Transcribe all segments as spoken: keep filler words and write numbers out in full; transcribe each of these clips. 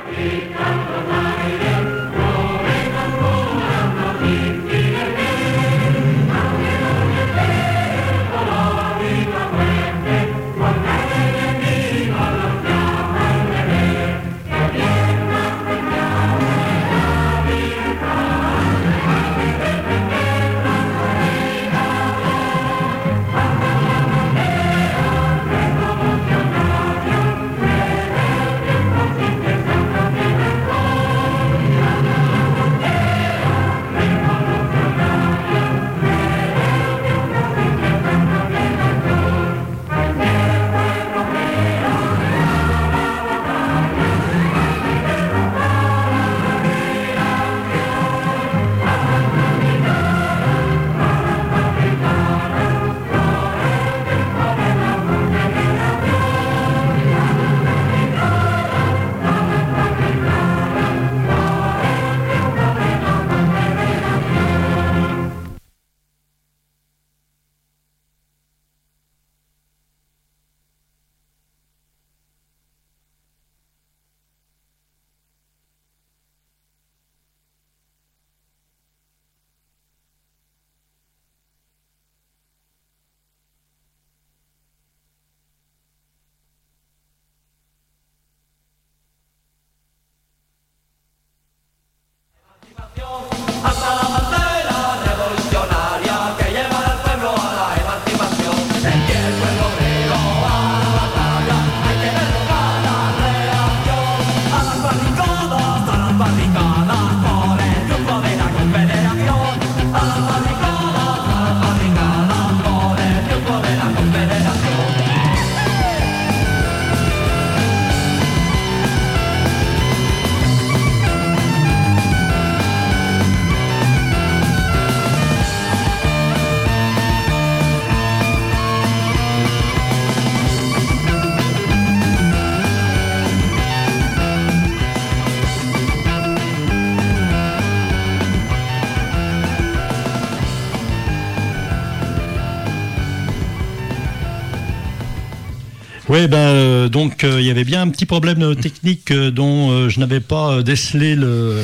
Oui, ben euh, donc il euh, y avait bien un petit problème technique euh, dont euh, je n'avais pas euh, décelé le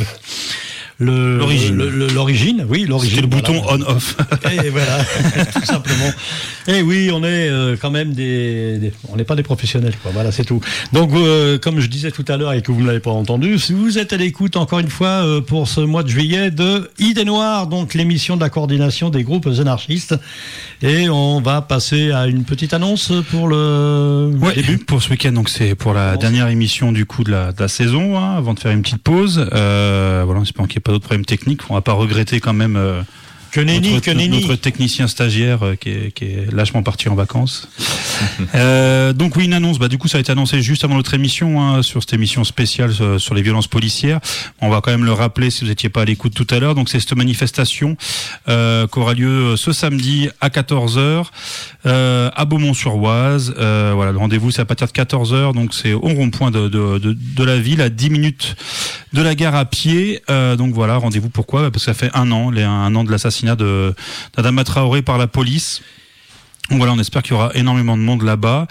le l'origine. Le, le, l'origine, oui, l'origine. C'était le voilà. bouton on/off. Et voilà, tout simplement. Et oui, on est euh, quand même des, des on n'est pas des professionnels, quoi. Voilà, c'est tout. Donc, euh, comme je disais tout à l'heure et que vous ne l'avez pas entendu, si vous êtes à l'écoute encore une fois euh, pour ce mois de juillet de Idées Noires, donc l'émission de la coordination des groupes anarchistes, et on va passer à une petite annonce pour le ouais, début. Pour ce week-end, donc c'est pour la dernière émission du coup de la, de la saison, hein, avant de faire une petite pause. Euh, voilà, on espère qu'il n'y ait pas d'autres problèmes techniques. On va pas regretter quand même. Euh, Que nenni, notre, que nenni. notre technicien stagiaire euh, qui, est, qui est lâchement parti en vacances. euh, donc oui, une annonce. Bah du coup, ça a été annoncé juste avant notre émission, hein, sur cette émission spéciale sur, sur les violences policières. On va quand même le rappeler si vous n'étiez pas à l'écoute tout à l'heure. Donc c'est cette manifestation euh, qui aura lieu ce samedi à quatorze heures euh, à Beaumont-sur-Oise. Euh, voilà, le rendez-vous c'est à partir de quatorze heures. Donc c'est au rond-point de, de, de, de la ville, à dix minutes de la gare à pied. Euh, donc voilà, rendez-vous. Pourquoi ? Parce que ça fait un an, les, un an de l'assassinat de d'Adama Traoré par la police. Donc voilà, on espère qu'il y aura énormément de monde là-bas.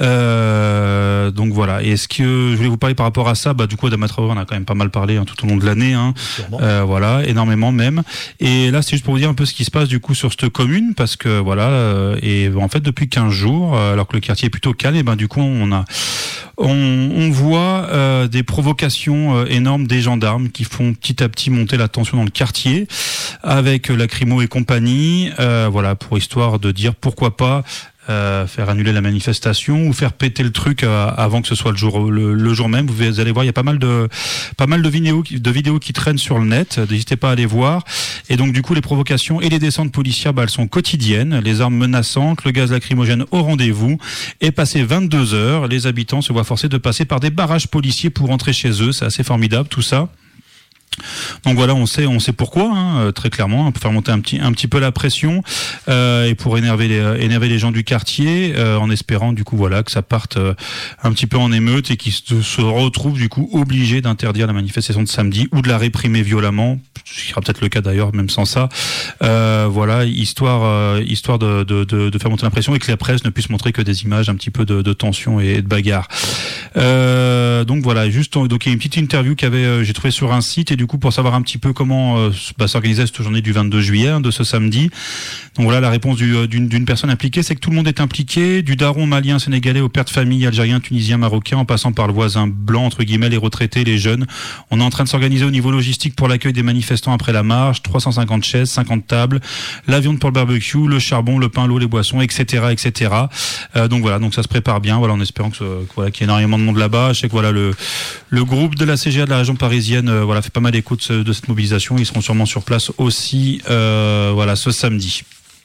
Euh, donc voilà. Et est-ce que je voulais vous parler par rapport à ça ? Bah du coup, Adama Traoré, on a quand même pas mal parlé hein, tout au long de l'année. Hein. Euh, voilà, énormément même. Et là, c'est juste pour vous dire un peu ce qui se passe du coup sur cette commune, parce que voilà. Euh, et en fait, depuis quinze jours, euh, alors que le quartier est plutôt calme, et ben du coup, on a on, on voit euh, des provocations euh, énormes des gendarmes qui font petit à petit monter la tension dans le quartier avec euh, lacrymo et compagnie. Euh, voilà, pour histoire de dire pourquoi pas euh, faire annuler la manifestation ou faire péter le truc euh, avant que ce soit le jour le, le jour même. Vous allez voir, il y a pas mal de pas mal de vidéos qui, de vidéos qui traînent sur le net. N'hésitez pas à aller voir. Et donc du coup, les provocations et les descentes policières, bah, elles sont quotidiennes. Les armes menaçantes, le gaz lacrymogène au rendez-vous. Et passé vingt-deux heures, les habitants se voient forcés de passer par des barrages policiers pour rentrer chez eux. C'est assez formidable tout ça. Donc voilà, on sait, on sait pourquoi, hein, très clairement, pour faire monter un petit, un petit peu la pression euh, et pour énerver les, énerver les gens du quartier, euh, en espérant du coup voilà que ça parte euh, un petit peu en émeute et qu'ils se, se retrouvent du coup obligés d'interdire la manifestation de samedi ou de la réprimer violemment, ce qui sera peut-être le cas d'ailleurs même sans ça. Euh, voilà, histoire, euh, histoire de, de, de, de faire monter la pression et que la presse ne puisse montrer que des images un petit peu de, de tension et de bagarre. Euh, donc voilà, juste donc il y a une petite interview qu'avait euh, j'ai trouvé sur un site et du coup pour savoir un petit peu comment euh, bah, s'organisait cette journée du vingt-deux juillet, hein, de ce samedi. Donc voilà, la réponse du, d'une, d'une personne impliquée, c'est que tout le monde est impliqué, du daron malien, sénégalais, au père de famille, algérien, tunisien, marocain, en passant par le voisin blanc, entre guillemets, les retraités, les jeunes. On est en train de s'organiser au niveau logistique pour l'accueil des manifestants après la marche, trois cent cinquante chaises, cinquante tables, la viande pour le barbecue, le charbon, le pain, l'eau, les boissons, et cetera, et cetera. Euh, donc voilà, donc ça se prépare bien, voilà, en espérant que, ce, que voilà, qu'il y ait énormément de monde là-bas. Je sais que voilà, le, le groupe de la C G A de la région parisienne, euh, voilà, fait pas mal d'écho de, ce, de cette mobilisation. Ils seront sûrement sur place aussi, euh, voilà, ce samedi.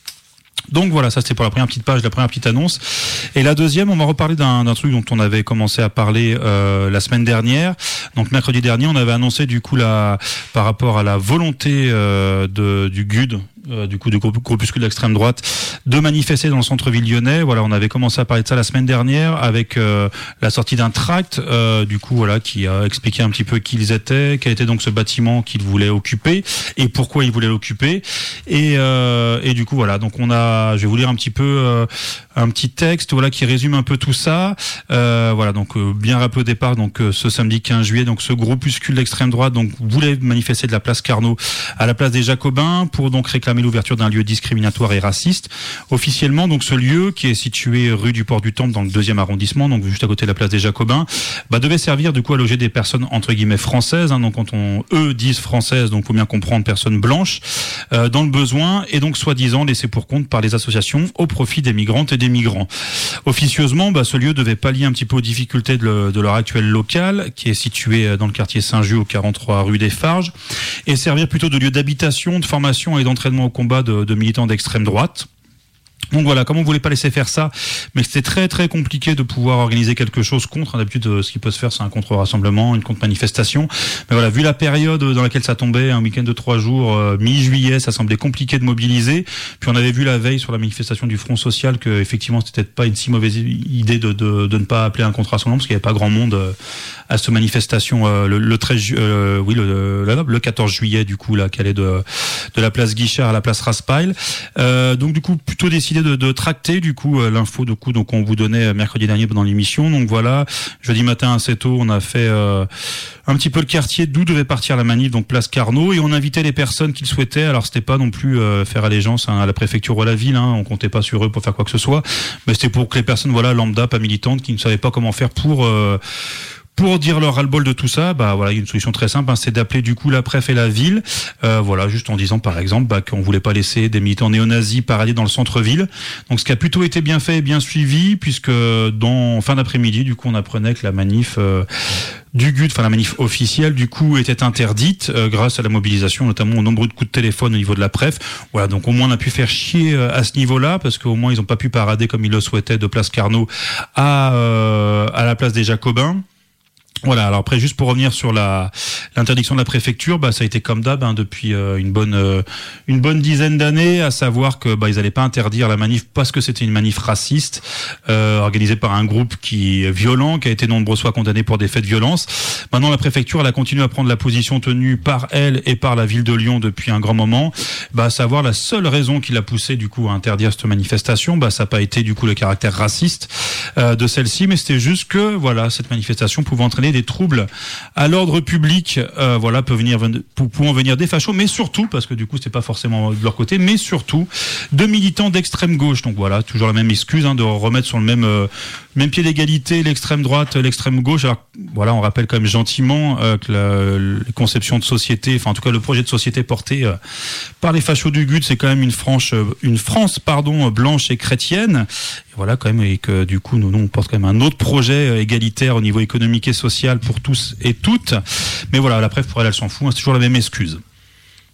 Donc voilà, ça c'était pour la première petite page, la première petite annonce. Et la deuxième, on va reparler d'un, d'un truc dont on avait commencé à parler euh, la semaine dernière. Donc mercredi dernier, on avait annoncé du coup la, par rapport à la volonté euh, de, du G U D, euh, du coup du groupuscule d'extrême droite, de manifester dans le centre-ville lyonnais. Voilà, on avait commencé à parler de ça la semaine dernière avec euh, la sortie d'un tract, euh, du coup voilà, qui a expliqué un petit peu qui ils étaient, quel était donc ce bâtiment qu'ils voulaient occuper et pourquoi ils voulaient l'occuper. Et, euh, et du coup voilà, donc on a, je vais vous lire un petit peu euh, un petit texte voilà qui résume un peu tout ça. Euh, voilà, donc euh, bien rappelé au départ, donc euh, ce samedi quinze juillet, donc ce groupuscule d'extrême droite donc voulait manifester de la place Carnot à la place des Jacobins pour donc réclamer l'ouverture d'un lieu discriminatoire et raciste. Officiellement, donc ce lieu qui est situé rue du Port du Temple dans le deuxième arrondissement, donc juste à côté de la place des Jacobins, bah, devait servir du coup à loger des personnes entre guillemets françaises. Hein, donc quand on eux disent françaises, donc faut bien comprendre personnes blanches euh, dans le besoin et donc soi-disant laissées pour compte par les associations au profit des migrantes et des migrants. Officieusement, bah, ce lieu devait pallier un petit peu aux difficultés de, le, de leur actuel local qui est situé dans le quartier Saint-Just au quarante-trois rue des Farges et servir plutôt de lieu d'habitation, de formation et d'entraînement au combat de, de militants d'extrême droite. Donc voilà, comme on voulait pas laisser faire ça, mais c'était très très compliqué de pouvoir organiser quelque chose contre. D'habitude, ce qui peut se faire, c'est un contre-rassemblement, une contre-manifestation. Mais voilà, vu la période dans laquelle ça tombait, un week-end de trois jours, euh, mi-juillet, ça semblait compliqué de mobiliser. Puis on avait vu la veille sur la manifestation du Front Social que effectivement, c'était peut-être pas une si mauvaise idée de, de, de ne pas appeler un contre-rassemblement parce qu'il n'y avait pas grand monde euh, à cette manifestation euh, le, le treize, euh, oui, le, le, le quatorze juillet du coup là, qui allait de de la place Guichard à la place Raspail. Euh, donc du coup, plutôt décidé de, de tracter du coup euh, l'info du coup donc on vous donnait mercredi dernier pendant l'émission. Donc voilà, jeudi matin assez tôt, on a fait euh, un petit peu le quartier d'où devait partir la manif, donc place Carnot, et on invitait les personnes qu'ils souhaitaient. Alors c'était pas non plus euh, faire allégeance hein, à la préfecture ou à la ville, hein, on comptait pas sur eux pour faire quoi que ce soit, mais c'était pour que les personnes voilà lambda, pas militantes, qui ne savaient pas comment faire pour euh, Pour dire leur ras-le-bol de tout ça, bah voilà, il y a une solution très simple, hein, c'est d'appeler du coup la préfet et la ville, euh, voilà, juste en disant par exemple bah, qu'on voulait pas laisser des militants néo-nazis parader dans le centre-ville. Donc ce qui a plutôt été bien fait et bien suivi, puisque dans fin d'après-midi, du coup, on apprenait que la manif euh, du G U D, enfin la manif officielle, du coup, était interdite euh, grâce à la mobilisation, notamment au nombreux de coups de téléphone au niveau de la préf. Voilà, donc au moins on a pu faire chier euh, à ce niveau-là, parce qu'au moins ils ont pas pu parader comme ils le souhaitaient de place Carnot à euh, à la place des Jacobins. Voilà, alors après juste pour revenir sur la l'interdiction de la préfecture, bah ça a été comme d'hab hein, depuis euh, une bonne euh, une bonne dizaine d'années, à savoir que bah ils allaient pas interdire la manif parce que c'était une manif raciste euh, organisée par un groupe qui est violent, qui a été nombreuses fois condamné pour des faits de violence. Maintenant la préfecture elle a continué à prendre la position tenue par elle et par la ville de Lyon depuis un grand moment, bah à savoir la seule raison qui l'a poussé du coup à interdire cette manifestation, bah ça n'a pas été du coup le caractère raciste euh, de celle-ci, mais c'était juste que voilà cette manifestation pouvait entraîner des troubles à l'ordre public, euh, voilà, peut venir, pouvant venir des fachos, mais surtout, parce que du coup, c'est pas forcément de leur côté, mais surtout de militants d'extrême gauche. Donc voilà, toujours la même excuse hein, de remettre sur le même euh, même pied d'égalité l'extrême droite, l'extrême gauche. Alors voilà, on rappelle quand même gentiment euh, que la, les conceptions de société, enfin en tout cas le projet de société porté euh, par les fachos du G U D, c'est quand même une franche, une France pardon blanche et chrétienne. Et voilà quand même, et que du coup nous, nous on porte quand même un autre projet égalitaire au niveau économique et social pour tous et toutes. Mais voilà, la préf pour elle, elle s'en fout, hein, c'est toujours la même excuse.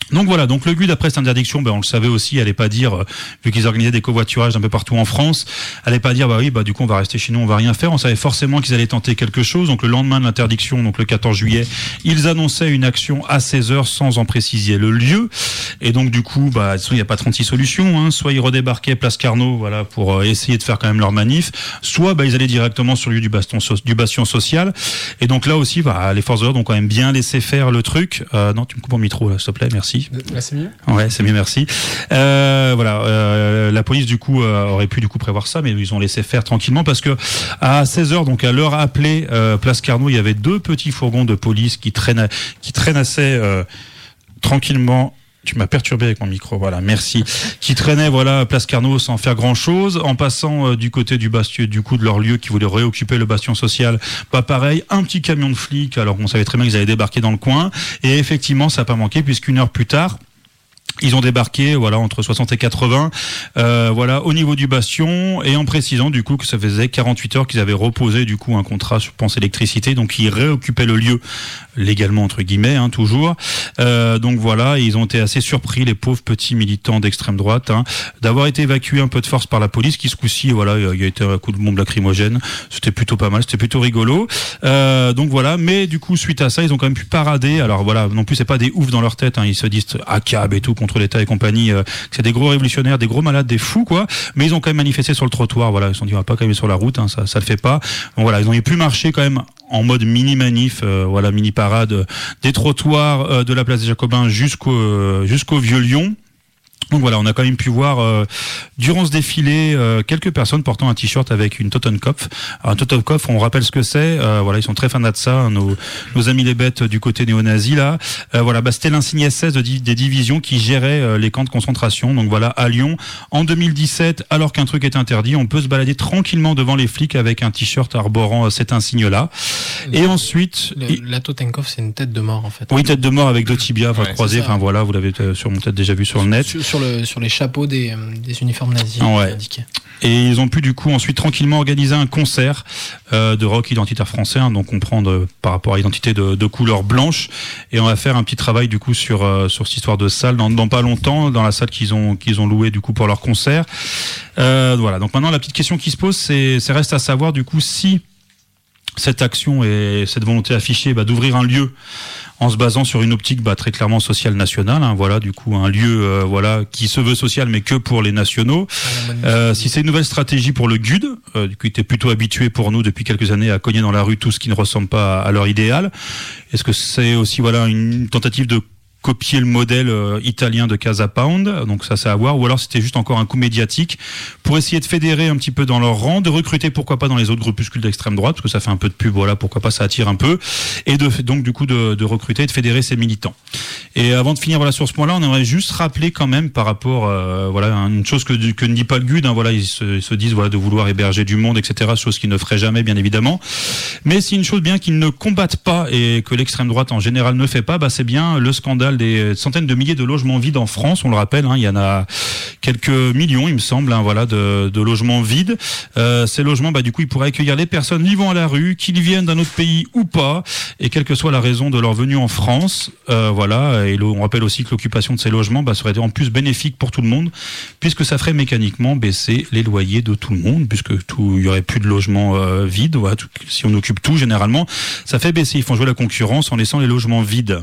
Donc voilà, donc le G U D après cette interdiction, ben on le savait aussi, allait pas dire, euh, vu qu'ils organisaient des covoiturages un peu partout en France, allait pas dire bah oui bah du coup on va rester chez nous, on va rien faire. On savait forcément qu'ils allaient tenter quelque chose. Donc le lendemain de l'interdiction, donc le quatorze juillet, ils annonçaient une action à seize heures sans en préciser le lieu. Et donc du coup bah il n'y a pas trente-six solutions, hein. Soit ils redébarquaient place Carnot, voilà, pour euh, essayer de faire quand même leur manif, soit bah ils allaient directement sur le lieu du baston so- du bastion social. Et donc là aussi bah les forces de l'ordre ont quand même bien laissé faire le truc. Euh, non tu me coupes mon micro là s'il te plaît, merci. Là, c'est mieux. Ouais, c'est mieux, merci. Euh, voilà, euh, la police du coup euh, aurait pu du coup prévoir ça, mais ils ont laissé faire tranquillement parce que à seize heures, donc à l'heure appelée, euh, place Carnot, il y avait deux petits fourgons de police qui traînaient, qui traînassaient euh, tranquillement. Tu m'as perturbé avec mon micro, voilà, merci. Qui traînaient, voilà, place Carnot sans faire grand chose, en passant euh, du côté du bastion, du coup de leur lieu qui voulait réoccuper le bastion social. Pas pareil, un petit camion de flics, alors on savait très bien qu'ils allaient débarquer dans le coin, et effectivement, ça n'a pas manqué puisqu'une heure plus tard, ils ont débarqué, voilà, entre soixante et quatre-vingts, euh, voilà, au niveau du bastion, et en précisant du coup que ça faisait quarante-huit heures qu'ils avaient reposé du coup un contrat, je pense, électricité, donc ils réoccupaient le lieu légalement entre guillemets, hein, toujours. Euh, donc voilà, ils ont été assez surpris, les pauvres petits militants d'extrême droite, hein, d'avoir été évacués un peu de force par la police, qui ce coup-ci, voilà, il y a été un coup de bombe lacrymogène. C'était plutôt pas mal, c'était plutôt rigolo. Euh, donc voilà, mais du coup suite à ça, ils ont quand même pu parader. Alors voilà, non plus c'est pas des oufs dans leur tête, hein, ils se disent A C A B et tout contre l'État et compagnie, euh, c'est des gros révolutionnaires, des gros malades, des fous quoi. Mais ils ont quand même manifesté sur le trottoir. Voilà, ils se sont dit on va pas quand même sur la route, hein, ça, ça le fait pas. Donc voilà, ils ont pu marcher quand même en mode mini manif, euh, voilà, mini parade euh, des trottoirs euh, de la place des Jacobins jusqu'au euh, jusqu'au Vieux Lyon. Donc voilà, on a quand même pu voir euh, durant ce défilé euh, quelques personnes portant un t-shirt avec une Totenkopf. Alors, un Totenkopf, on rappelle ce que c'est. Euh, voilà, ils sont très fans de ça, hein, nos, nos amis les bêtes du côté néo-nazi là. Euh, voilà, bah, c'était l'insigne S S de, des divisions qui géraient euh, les camps de concentration. Donc voilà, à Lyon, en deux mille dix-sept, alors qu'un truc est interdit, on peut se balader tranquillement devant les flics avec un t-shirt arborant euh, cet insigne-là. Et le, ensuite, le, il... la Totenkopf, c'est une tête de mort en fait. Oui, tête de mort avec deux tibias, enfin ouais, croisés. Enfin voilà, vous l'avez euh, sûrement peut-être déjà vu sur le net. Sur, sur le sur les chapeaux des, des uniformes nazis ouais. indiqués. Et ils ont pu du coup ensuite tranquillement organiser un concert euh, de rock identitaire français, hein, donc comprendre par rapport à l'identité de, de couleur blanche. Et on va faire un petit travail du coup sur euh, sur cette histoire de salle dans, dans pas longtemps, dans la salle qu'ils ont qu'ils ont louée du coup pour leur concert. Euh, voilà. Donc maintenant la petite question qui se pose, c'est c'est reste à savoir du coup si cette action et cette volonté affichée bah, d'ouvrir un lieu en se basant sur une optique bah, très clairement sociale nationale, hein, voilà, du coup un lieu euh, voilà qui se veut social mais que pour les nationaux. Euh, si c'est une nouvelle stratégie pour le G U D, euh, qui était plutôt habitué pour nous depuis quelques années à cogner dans la rue tout ce qui ne ressemble pas à, à leur idéal, est-ce que c'est aussi voilà une tentative de copier le modèle euh, italien de Casa Pound, donc ça c'est à voir, ou alors c'était juste encore un coup médiatique pour essayer de fédérer un petit peu dans leur rang, de recruter pourquoi pas dans les autres groupuscules d'extrême droite, parce que ça fait un peu de pub, voilà, pourquoi pas, ça attire un peu, et de donc du coup de, de recruter, de fédérer ces militants. Et avant de finir voilà sur ce point-là, on aimerait juste rappeler quand même par rapport euh, voilà une chose que, que ne dit pas le G U D, hein, voilà ils se, ils se disent voilà de vouloir héberger du monde, et cetera, chose qu'ils ne feraient jamais bien évidemment, mais c'est une chose bien qu'ils ne combattent pas et que l'extrême droite en général ne fait pas, bah c'est bien le scandale des centaines de milliers de logements vides en France, on le rappelle, hein, il y en a quelques millions, il me semble, hein, voilà, de, de logements vides. Euh, ces logements, bah, du coup, ils pourraient accueillir les personnes vivant à la rue, qu'ils viennent d'un autre pays ou pas, et quelle que soit la raison de leur venue en France, euh, voilà. Et on rappelle aussi que l'occupation de ces logements bah, serait en plus bénéfique pour tout le monde, puisque ça ferait mécaniquement baisser les loyers de tout le monde, puisque tout, il y aurait plus de logements euh, vides. Voilà, tout, si on occupe tout, généralement, ça fait baisser. Ils font jouer la concurrence en laissant les logements vides.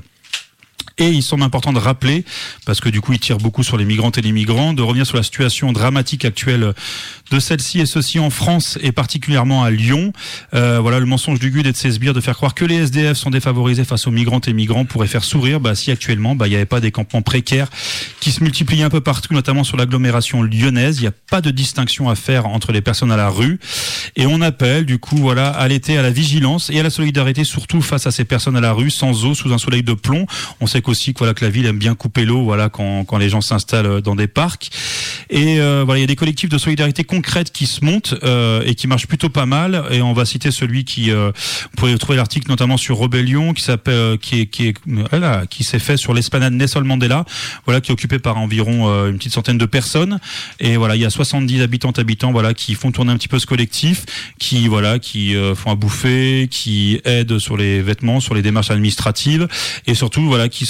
Et il semble important de rappeler, parce que du coup il tire beaucoup sur les migrantes et les migrants, de revenir sur la situation dramatique actuelle de celle-ci, et ceci en France et particulièrement à Lyon. Euh, voilà, le mensonge du G U D et de ses sbires de faire croire que les S D F sont défavorisés face aux migrantes et migrants pourrait faire sourire bah, si actuellement bah, il n'y avait pas des campements précaires qui se multiplient un peu partout, notamment sur l'agglomération lyonnaise. Il n'y a pas de distinction à faire entre les personnes à la rue. Et on appelle du coup voilà à l'été à la vigilance et à la solidarité, surtout face à ces personnes à la rue, sans eau, sous un soleil de plomb. On sait aussi que voilà que la ville aime bien couper l'eau, voilà quand quand les gens s'installent dans des parcs. Et euh, voilà, il y a des collectifs de solidarité concrètes qui se montent euh, et qui marchent plutôt pas mal. Et on va citer celui qui, euh, vous pouvez trouver l'article notamment sur Rebellion, qui s'appelle, euh, qui est qui est voilà, qui s'est fait sur l'esplanade Nelson Mandela, voilà, qui est occupé par environ euh, une petite centaine de personnes. Et voilà, il y a soixante-dix habitantes habitants, voilà, qui font tourner un petit peu ce collectif, qui voilà, qui euh, font à bouffer, qui aident sur les vêtements, sur les démarches administratives, et surtout voilà, qui se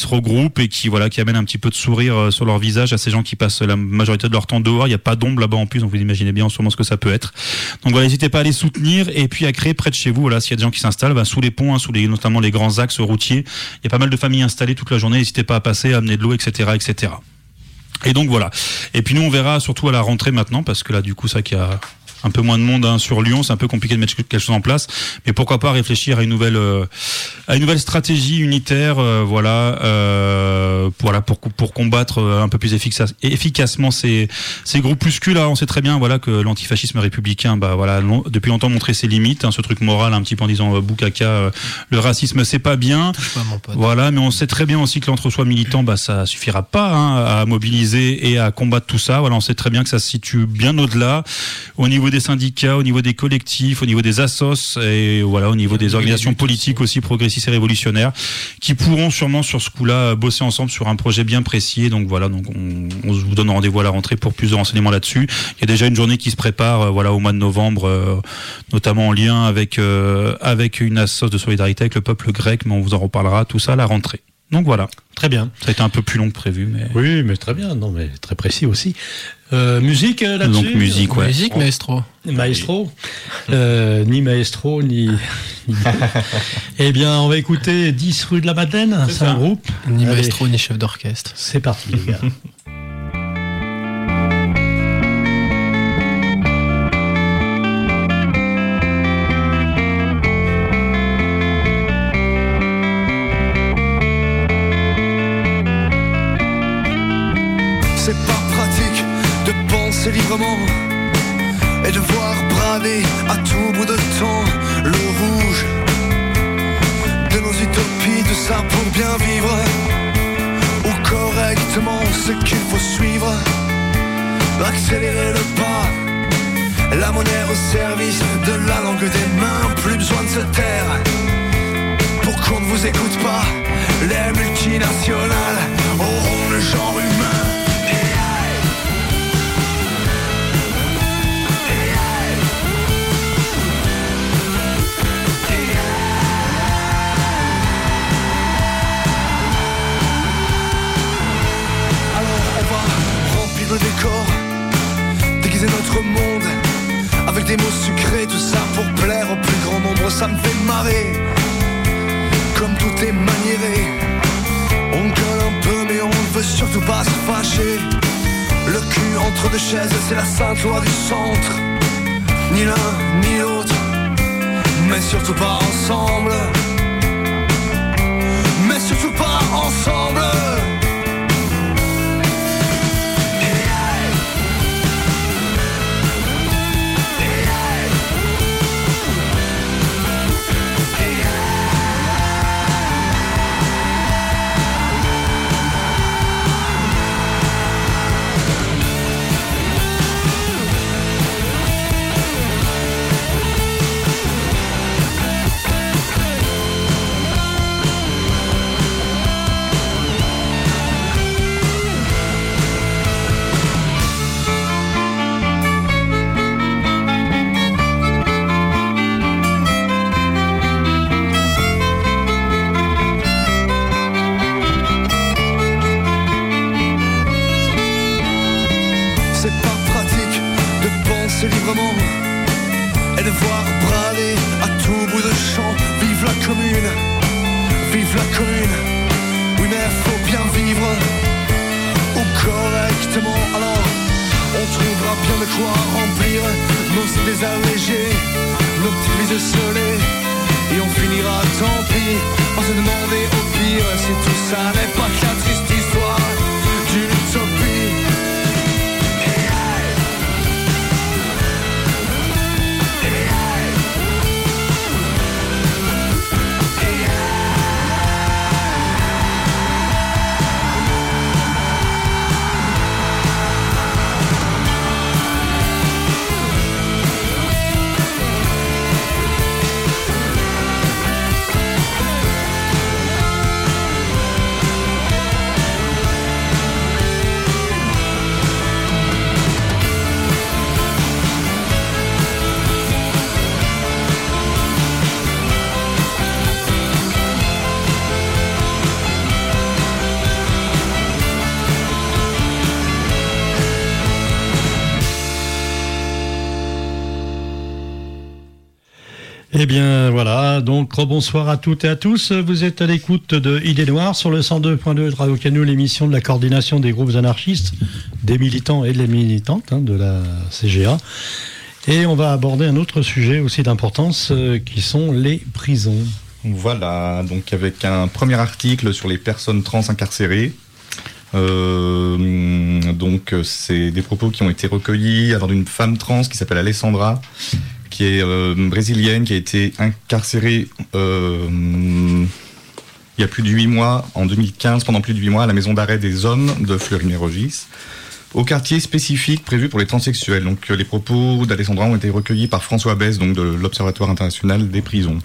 se regroupent et qui voilà qui amènent un petit peu de sourire euh, sur leur visage à ces gens qui passent la majorité de leur temps dehors. Il n'y a pas d'ombre là-bas en plus, donc vous imaginez bien en ce moment ce que ça peut être. Donc voilà, n'hésitez pas à les soutenir et puis à créer près de chez vous. Voilà, s'il y a des gens qui s'installent, bah, sous les ponts, hein, sous les notamment les grands axes routiers, il y a pas mal de familles installées toute la journée. N'hésitez pas à passer, à amener de l'eau, et cetera, et cetera. Et donc voilà. Et puis nous on verra surtout à la rentrée maintenant, parce que là du coup ça qu'il y a un peu moins de monde hein, sur Lyon, c'est un peu compliqué de mettre quelque chose en place, mais pourquoi pas réfléchir à une nouvelle euh, à une nouvelle stratégie unitaire, euh, voilà, euh, voilà pour pour combattre euh, un peu plus efficace, efficacement ces ces groupuscules là. On sait très bien voilà que l'antifascisme républicain, bah voilà, long, depuis longtemps montré ses limites, hein, ce truc moral un petit peu en disant euh, boucaca, euh, le racisme c'est pas bien, pas, mon pote. Voilà, mais on sait très bien aussi que l'entre-soi militant, bah ça suffira pas hein, à mobiliser et à combattre tout ça. Voilà, on sait très bien que ça se situe bien au-delà, au niveau des syndicats, au niveau des collectifs, au niveau des assos et voilà, au niveau des organisations politiques aussi progressistes et révolutionnaires qui pourront sûrement sur ce coup-là bosser ensemble sur un projet bien précis. Donc voilà, donc on, on vous donne rendez-vous à la rentrée pour plus de renseignements là-dessus. Il y a déjà une journée qui se prépare euh, voilà au mois de novembre, euh, notamment en lien avec euh, avec une assos de solidarité avec le peuple grec, mais on vous en reparlera tout ça à la rentrée. Donc voilà. Très bien. Ça a été un peu plus long que prévu, mais oui, mais très bien, non, mais très précis aussi. Euh, musique euh, là-dessus. Donc musique, ouais. Musique, maestro. Maestro, euh, ni maestro ni. ni... Eh bien, on va écouter dix rue de la Madeleine. C'est, c'est un groupe. Ni Allez. maestro ni chef d'orchestre. C'est parti, les gars. C'est pas pratique de penser librement et de voir braver à tout bout de temps le rouge de nos utopies, tout ça pour bien vivre ou correctement ce qu'il faut suivre, accélérer le pas, la monnaie au service de la langue des mains, plus besoin de se taire pour qu'on ne vous écoute pas, les multinationales auront le genre humain. Le décor, déguiser notre monde avec des mots sucrés, tout ça pour plaire au plus grand nombre, ça me fait marrer. Comme tout est maniéré, on gueule un peu mais on ne veut surtout pas se fâcher. Le cul entre deux chaises, c'est la sainte loi du centre. Ni l'un ni l'autre, mais surtout pas ensemble. Mais surtout pas ensemble. Librement et de voir braver à tout bout de champ. Vive la commune, vive la commune. Oui mais faut bien vivre ou correctement. Alors on trouvera bien de quoi remplir nos idées allégées, nos petites vies esselées, et on finira tant pis par se demander au pire si tout ça n'est pas que la triste histoire d'une utopie. Eh bien voilà, donc rebonsoir à toutes et à tous. Vous êtes à l'écoute de Idées Noires sur le cent deux point deux de Radio Canu, l'émission de la coordination des groupes anarchistes, des militants et des militantes hein, de la C G A. Et on va aborder un autre sujet aussi d'importance euh, qui sont les prisons. Voilà, donc avec un premier article sur les personnes trans incarcérées. Euh, donc c'est des propos qui ont été recueillis alors d'une femme trans qui s'appelle Alessandra, qui est euh, brésilienne, qui a été incarcérée euh, il y a plus de huit mois, en deux mille quinze, pendant plus de huit mois, à la maison d'arrêt des hommes de Fleury-Mérogis, au quartier spécifique prévu pour les transsexuels. Donc les propos d'Alessandra ont été recueillis par François Besse, donc de l'Observatoire international des prisons.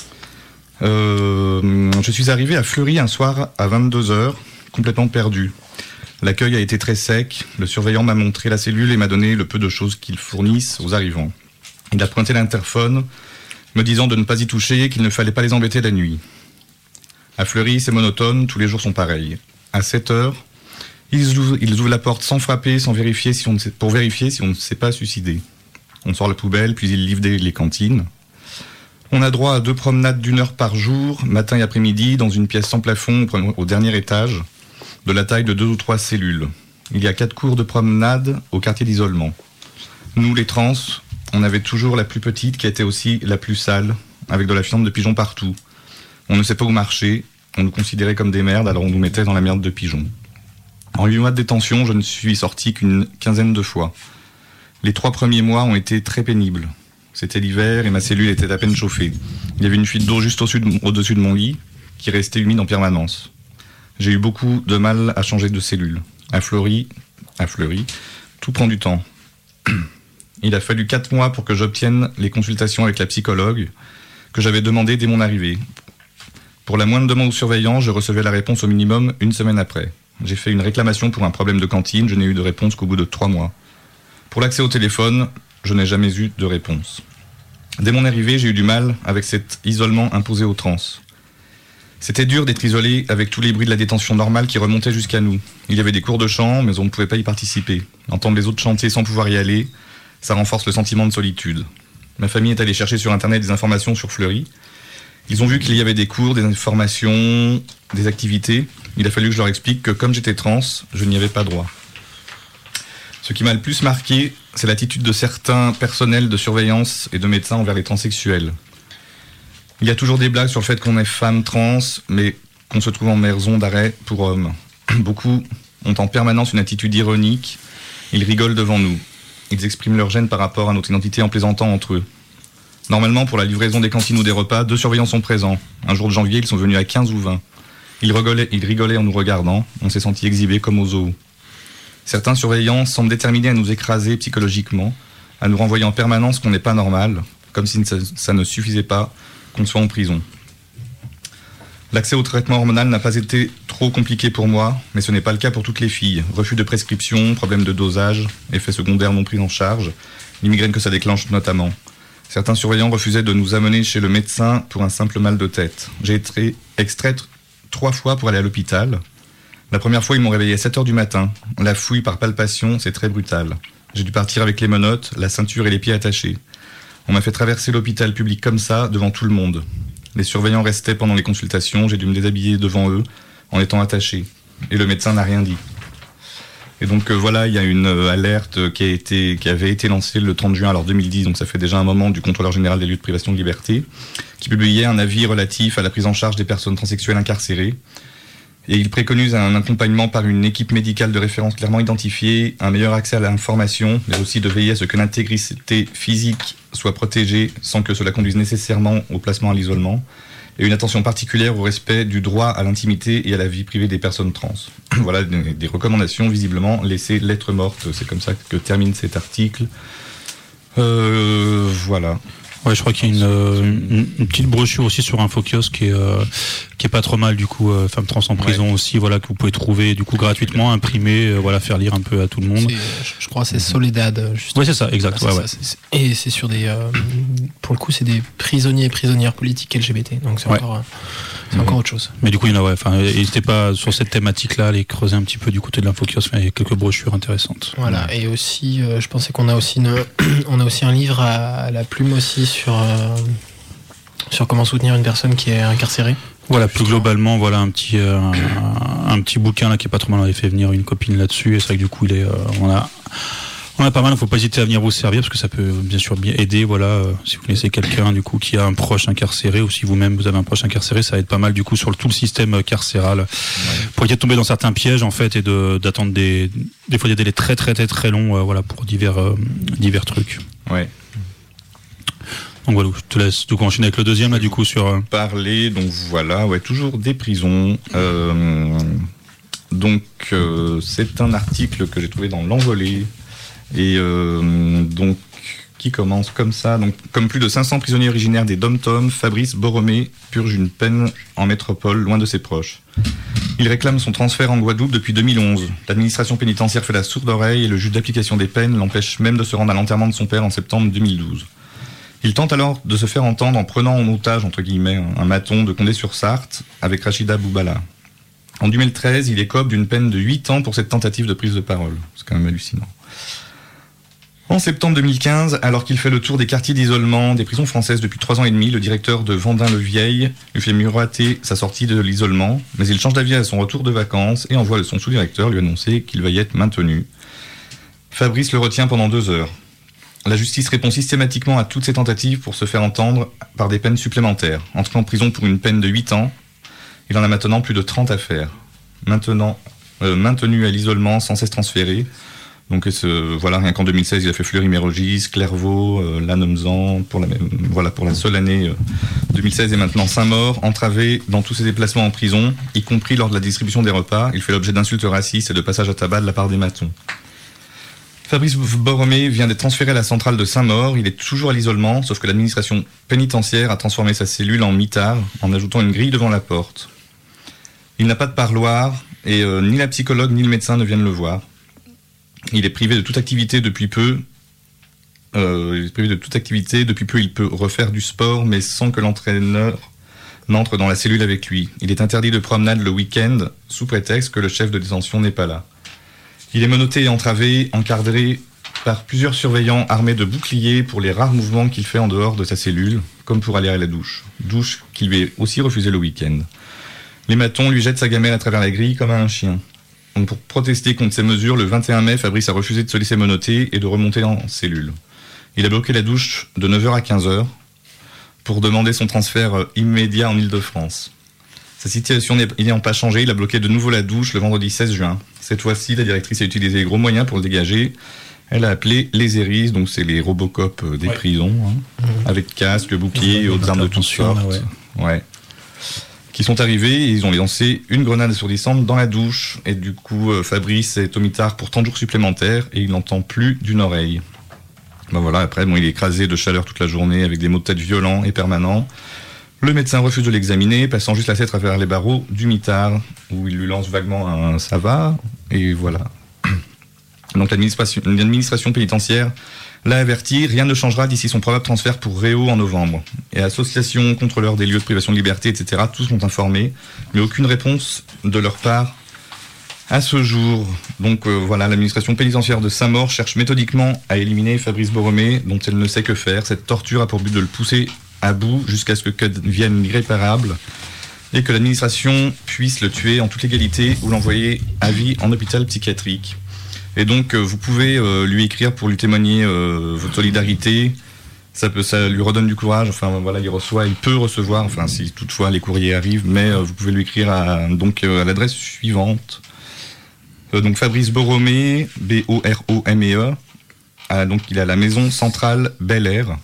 Euh, je suis arrivé à Fleury un soir à vingt-deux heures, complètement perdu. L'accueil a été très sec, le surveillant m'a montré la cellule et m'a donné le peu de choses qu'ils fournissent aux arrivants. Il a pointé l'interphone, me disant de ne pas y toucher, qu'il ne fallait pas les embêter la nuit. À Fleury, c'est monotone, tous les jours sont pareils. À sept heures, ils ouvrent, ils ouvrent la porte sans frapper, sans vérifier si on ne sait, pour vérifier si on ne s'est pas suicidé. On sort la poubelle, puis ils livrent des, les cantines. On a droit à deux promenades d'une heure par jour, matin et après-midi, dans une pièce sans plafond au dernier étage, de la taille de deux ou trois cellules. Il y a quatre cours de promenade au quartier d'isolement. Nous, les trans, on avait toujours la plus petite qui était aussi la plus sale, avec de la fiente de pigeons partout. On ne sait pas où marcher, on nous considérait comme des merdes, alors on nous mettait dans la merde de pigeons. En huit mois de détention, je ne suis sorti qu'une quinzaine de fois. Les trois premiers mois ont été très pénibles. C'était l'hiver et ma cellule était à peine chauffée. Il y avait une fuite d'eau juste au-dessus de, au-dessus de mon lit, qui restait humide en permanence. J'ai eu beaucoup de mal à changer de cellule. À Fleury, à Fleury, tout prend du temps. Il a fallu quatre mois pour que j'obtienne les consultations avec la psychologue que j'avais demandé dès mon arrivée. Pour la moindre demande au surveillant, je recevais la réponse au minimum une semaine après. J'ai fait une réclamation pour un problème de cantine, je n'ai eu de réponse qu'au bout de trois mois. Pour l'accès au téléphone, je n'ai jamais eu de réponse. Dès mon arrivée, j'ai eu du mal avec cet isolement imposé aux trans. C'était dur d'être isolé avec tous les bruits de la détention normale qui remontaient jusqu'à nous. Il y avait des cours de chant, mais on ne pouvait pas y participer. Entendre les autres chanter sans pouvoir y aller, ça renforce le sentiment de solitude. Ma famille est allée chercher sur Internet des informations sur Fleury. Ils ont vu qu'il y avait des cours, des informations, des activités. Il a fallu que je leur explique que comme j'étais trans, je n'y avais pas droit. Ce qui m'a le plus marqué, c'est l'attitude de certains personnels de surveillance et de médecins envers les transsexuels. Il y a toujours des blagues sur le fait qu'on est femme trans, mais qu'on se trouve en maison d'arrêt pour hommes. Beaucoup ont en permanence une attitude ironique. Ils rigolent devant nous. Ils expriment leur gêne par rapport à notre identité en plaisantant entre eux. Normalement, pour la livraison des cantines ou des repas, deux surveillants sont présents. Un jour de janvier, ils sont venus à quinze ou vingt. Ils rigolaient, ils rigolaient en nous regardant. On s'est sentis exhibés comme au zoo. Certains surveillants semblent déterminés à nous écraser psychologiquement, à nous renvoyer en permanence qu'on n'est pas normal, comme si ça, ça ne suffisait pas qu'on soit en prison. L'accès au traitement hormonal n'a pas été trop compliqué pour moi, mais ce n'est pas le cas pour toutes les filles. Refus de prescription, problème de dosage, effets secondaires non pris en charge, les migraines que ça déclenche notamment. Certains surveillants refusaient de nous amener chez le médecin pour un simple mal de tête. J'ai été extraite trois fois pour aller à l'hôpital. La première fois, ils m'ont réveillé à sept heures du matin. La fouille par palpation, c'est très brutal. J'ai dû partir avec les menottes, la ceinture et les pieds attachés. On m'a fait traverser l'hôpital public comme ça, devant tout le monde. Les surveillants restaient pendant les consultations, j'ai dû me déshabiller devant eux, en étant attaché. Et le médecin n'a rien dit. Et donc euh, voilà, il y a une euh, alerte qui, a été, qui avait été lancée le trente juin alors deux mille dix, donc ça fait déjà un moment, du contrôleur général des lieux de privation de liberté, qui publiait un avis relatif à la prise en charge des personnes transsexuelles incarcérées. Et il préconise un accompagnement par une équipe médicale de référence clairement identifiée, un meilleur accès à l'information, mais aussi de veiller à ce que l'intégrité physique soit protégée sans que cela conduise nécessairement au placement à l'isolement, et une attention particulière au respect du droit à l'intimité et à la vie privée des personnes trans. Voilà des, des recommandations visiblement laissées lettres mortes, c'est comme ça que termine cet article. Euh, voilà. Ouais, je crois qu'il y a une, une, une petite brochure aussi sur Infokiosque qui est euh, qui est pas trop mal du coup, euh, femmes trans en prison ouais. aussi, voilà, que vous pouvez trouver du coup gratuitement, imprimer, euh, voilà, faire lire un peu à tout le monde. C'est, je crois que c'est Soledad. Justement. Oui, c'est ça, exact. Voilà, ouais, c'est ouais. ça, c'est, et c'est sur des, euh, pour le coup, c'est des prisonniers et prisonnières politiques L G B T, donc c'est ouais. encore. Euh, C'est mmh. encore autre chose. Mais du coup, il y en a, ouais, enfin, n'hésitez pas sur cette thématique-là à aller creuser un petit peu du côté de l'Infokiosque, il y a quelques brochures intéressantes. Voilà, et aussi, euh, je pensais qu'on a aussi, une, on a aussi un livre à, à la plume aussi sur, euh, sur comment soutenir une personne qui est incarcérée. Voilà, plus globalement, voilà un petit euh, un, un petit bouquin là qui est pas trop mal. On avait fait venir une copine là-dessus et c'est vrai que du coup il est euh, on a on a pas mal. Il faut pas hésiter à venir vous servir parce que ça peut bien sûr bien aider. Voilà, euh, si vous connaissez quelqu'un du coup qui a un proche incarcéré ou si vous-même vous avez un proche incarcéré, ça aide pas mal du coup sur le, tout le système carcéral ouais. pour éviter de tomber dans certains pièges en fait et de d'attendre des des fois des délais très très très très longs euh, voilà pour divers euh, divers trucs. Ouais. Donc voilà, je te laisse donc enchaîner avec le deuxième là du coup sur euh... parler. Donc voilà, ouais, toujours des prisons. Euh, donc euh, c'est un article que j'ai trouvé dans l'Envolée et euh, donc qui commence comme ça. Donc comme plus de cinq cents prisonniers originaires des Dom-Tom, Fabrice Borromée purge une peine en métropole, loin de ses proches. Il réclame son transfert en Guadeloupe depuis deux mille onze. L'administration pénitentiaire fait la sourde oreille et le juge d'application des peines l'empêche même de se rendre à l'enterrement de son père en septembre deux mille douze. Il tente alors de se faire entendre en prenant en otage, entre guillemets, un maton de Condé-sur-Sarthe avec Rachida Boubala. En deux mille treize, il écope d'une peine de huit ans pour cette tentative de prise de parole. C'est quand même hallucinant. En septembre deux mille quinze, alors qu'il fait le tour des quartiers d'isolement des prisons françaises depuis trois ans et demi, le directeur de Vendin-le-Vieil lui fait miroiter sa sortie de l'isolement, mais il change d'avis à son retour de vacances et envoie son sous-directeur lui annoncer qu'il va y être maintenu. Fabrice le retient pendant deux heures. La justice répond systématiquement à toutes ces tentatives pour se faire entendre par des peines supplémentaires. Entré en prison pour une peine de huit ans, il en a maintenant plus de trente à faire. Maintenant, euh, maintenu à l'isolement, sans cesse transféré. Donc ce, voilà, rien qu'en deux mille seize, il a fait Fleury-Mérogis, Clairvaux, euh, Lannemezan, pour la même, voilà, pour la seule année euh, deux mille seize et maintenant Saint-Maur, entravé dans tous ses déplacements en prison, y compris lors de la distribution des repas. Il fait l'objet d'insultes racistes et de passages à tabac de la part des matons. Fabrice Borromée vient d'être transféré à la centrale de Saint-Maur. Il est toujours à l'isolement, sauf que l'administration pénitentiaire a transformé sa cellule en mitard en ajoutant une grille devant la porte. Il n'a pas de parloir et euh, ni la psychologue ni le médecin ne viennent le voir. Il est privé de toute activité depuis peu. Euh, il est privé de toute activité depuis peu. Il peut refaire du sport, mais sans que l'entraîneur n'entre dans la cellule avec lui. Il est interdit de promenade le week-end sous prétexte que le chef de détention n'est pas là. Il est menotté et entravé, encadré par plusieurs surveillants armés de boucliers pour les rares mouvements qu'il fait en dehors de sa cellule, comme pour aller à la douche. Douche qui lui est aussi refusée le week-end. Les matons lui jettent sa gamelle à travers la grille comme à un chien. Donc pour protester contre ces mesures, le vingt et un mai, Fabrice a refusé de se laisser menotter et de remonter en cellule. Il a bloqué la douche de neuf heures à quinze heures pour demander son transfert immédiat en Île-de-France. Sa situation n'ayant pas changé, il a bloqué de nouveau la douche le vendredi seize juin. Cette fois-ci, la directrice a utilisé les gros moyens pour le dégager. Elle a appelé les Eris, donc c'est les Robocop des ouais. prisons, hein, mmh. avec casque, bouclier et autres armes de toutes sortes. Ouais. Ouais. Qui sont arrivés et ils ont lancé une grenade assourdissante dans la douche. Et du coup, Fabrice est au mitard pour trente jours supplémentaires et il n'entend plus d'une oreille. Ben voilà, après, bon, il est écrasé de chaleur toute la journée avec des maux de tête violents et permanents. Le médecin refuse de l'examiner, passant juste la tête à travers les barreaux du mitard, où il lui lance vaguement un « ça va ?» et voilà. Donc l'administration, l'administration pénitentiaire l'a averti, rien ne changera d'ici son probable transfert pour Réau en novembre. Et associations, contrôleurs des lieux de privation de liberté, et cetera, tous sont informés, mais aucune réponse de leur part à ce jour. Donc euh, voilà, l'administration pénitentiaire de Saint-Maur cherche méthodiquement à éliminer Fabrice Borromée, dont elle ne sait que faire. Cette torture a pour but de le pousser à bout jusqu'à ce que devienne l'irréparable et que l'administration puisse le tuer en toute légalité ou l'envoyer à vie en hôpital psychiatrique. Et donc euh, vous pouvez euh, lui écrire pour lui témoigner euh, votre solidarité. Ça peut, ça lui redonne du courage. Enfin voilà, il reçoit, il peut recevoir. Enfin si toutefois les courriers arrivent, mais euh, vous pouvez lui écrire à donc euh, à l'adresse suivante. Euh, donc Fabrice Borromée, B O R O M E E. Ah, donc il a la maison centrale Bel Air.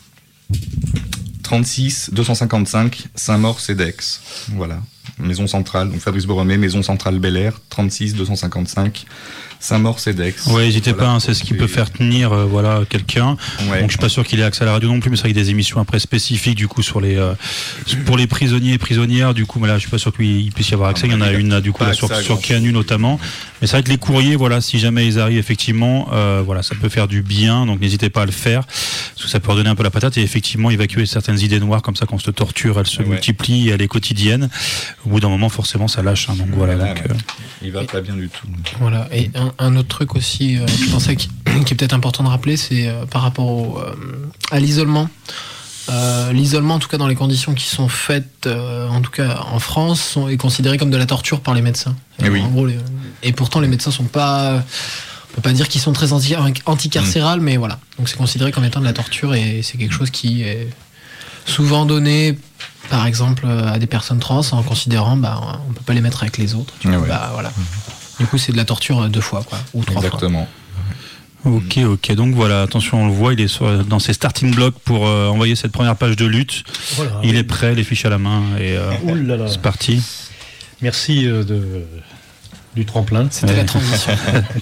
trente-six deux cent cinquante-cinq Saint-Maur-Cedex. Voilà, maison centrale. Donc Fabrice Borromée, maison centrale Bel Air, trente-six deux cent cinquante-cinq Saint-Maur-Cedex. Ouais, n'hésitez voilà, pas, hein, c'est ce qui peut faire tenir euh, voilà, quelqu'un. Ouais. Donc je suis pas sûr qu'il ait accès à la radio non plus, mais c'est vrai qu'il y a des émissions après spécifiques du coup sur les euh, pour les prisonniers et prisonnières. Du coup, mais là, je suis pas sûr qu'il puisse y avoir accès. Il y en a une là, du coup là, sur, sur Canu notamment. Mais c'est vrai que les courriers, voilà, si jamais ils arrivent effectivement, euh, voilà, ça peut faire du bien. Donc n'hésitez pas à le faire, parce que ça peut redonner un peu la patate et effectivement évacuer certaines idées noires comme ça quand cette torture, elle se ouais. multiplie, elle est quotidienne. Au bout d'un moment, forcément, ça lâche. Hein, donc voilà. voilà donc, ouais. euh... Il va pas bien du tout. Voilà. Et un, un autre truc aussi, euh, je pensais qui, qui est peut-être important de rappeler, c'est euh, par rapport au, euh, à l'isolement. Euh, l'isolement, en tout cas dans les conditions qui sont faites, euh, en tout cas en France, sont, est considéré comme de la torture par les médecins. Et, oui. en gros, les, et pourtant les médecins sont pas, on peut pas dire qu'ils sont très anti, anticarcérales, mmh. mais voilà. Donc c'est considéré comme étant de la torture et c'est quelque chose qui est souvent donné, par exemple, à des personnes trans en considérant, bah, on peut pas les mettre avec les autres. Du coup, ouais. bah, voilà. Du coup, c'est de la torture deux fois, quoi, ou trois Exactement. fois. Ok, ok. Donc voilà, attention, on le voit, il est sur, dans ses starting blocks pour euh, envoyer cette première page de lutte. Voilà, il oui. est prêt, les fiches à la main, et euh, c'est parti. Merci euh, de, du tremplin. C'était ouais. la transition.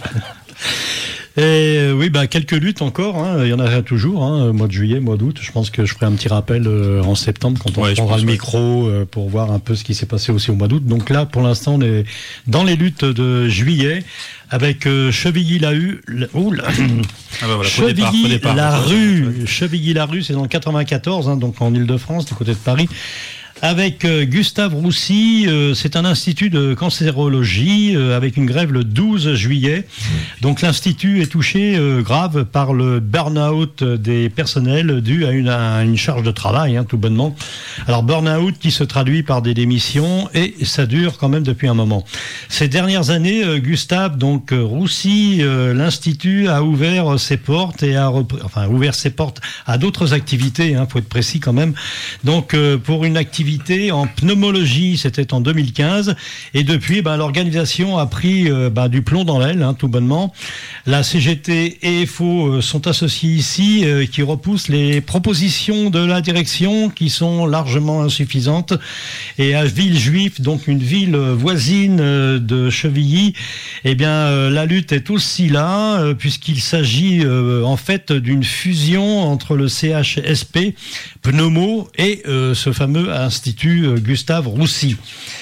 Et euh, oui, bah, quelques luttes encore, hein. Il y en a toujours, hein. Mois de juillet, mois d'août. Je pense que je ferai un petit rappel euh, en septembre quand on ouais, prendra le micro euh, pour voir un peu ce qui s'est passé aussi au mois d'août. Donc là, pour l'instant, on est dans les luttes de juillet avec euh, Chevilly-la-Rue. Oh là ah bah voilà, Chevilly-la-Rue. Chevilly-la-Rue, c'est dans le quatre-vingt-quatorze, hein, donc en Ile-de-France, du côté de Paris. Avec euh, Gustave Roussy, euh, c'est un institut de cancérologie euh, avec une grève le douze juillet. Donc l'institut est touché euh, grave par le burn-out des personnels dû à une, à une charge de travail, hein, tout bonnement. Alors burn-out qui se traduit par des démissions et ça dure quand même depuis un moment. Ces dernières années, euh, Gustave donc euh, Roussy, euh, l'institut a ouvert ses portes et a repris, enfin ouvert ses portes à d'autres activités, hein, faut être précis quand même. Donc euh, pour une activité en pneumologie, c'était en deux mille quinze, et depuis, ben, l'organisation a pris euh, ben, du plomb dans l'aile, hein, tout bonnement. La C G T et F O euh, sont associés ici, euh, qui repoussent les propositions de la direction, qui sont largement insuffisantes. Et à Villejuif, donc une ville voisine euh, de Chevilly, eh bien, euh, la lutte est aussi là, euh, puisqu'il s'agit euh, en fait d'une fusion entre le C H S P Pneumo et euh, ce fameux institut euh, Gustave Roussy.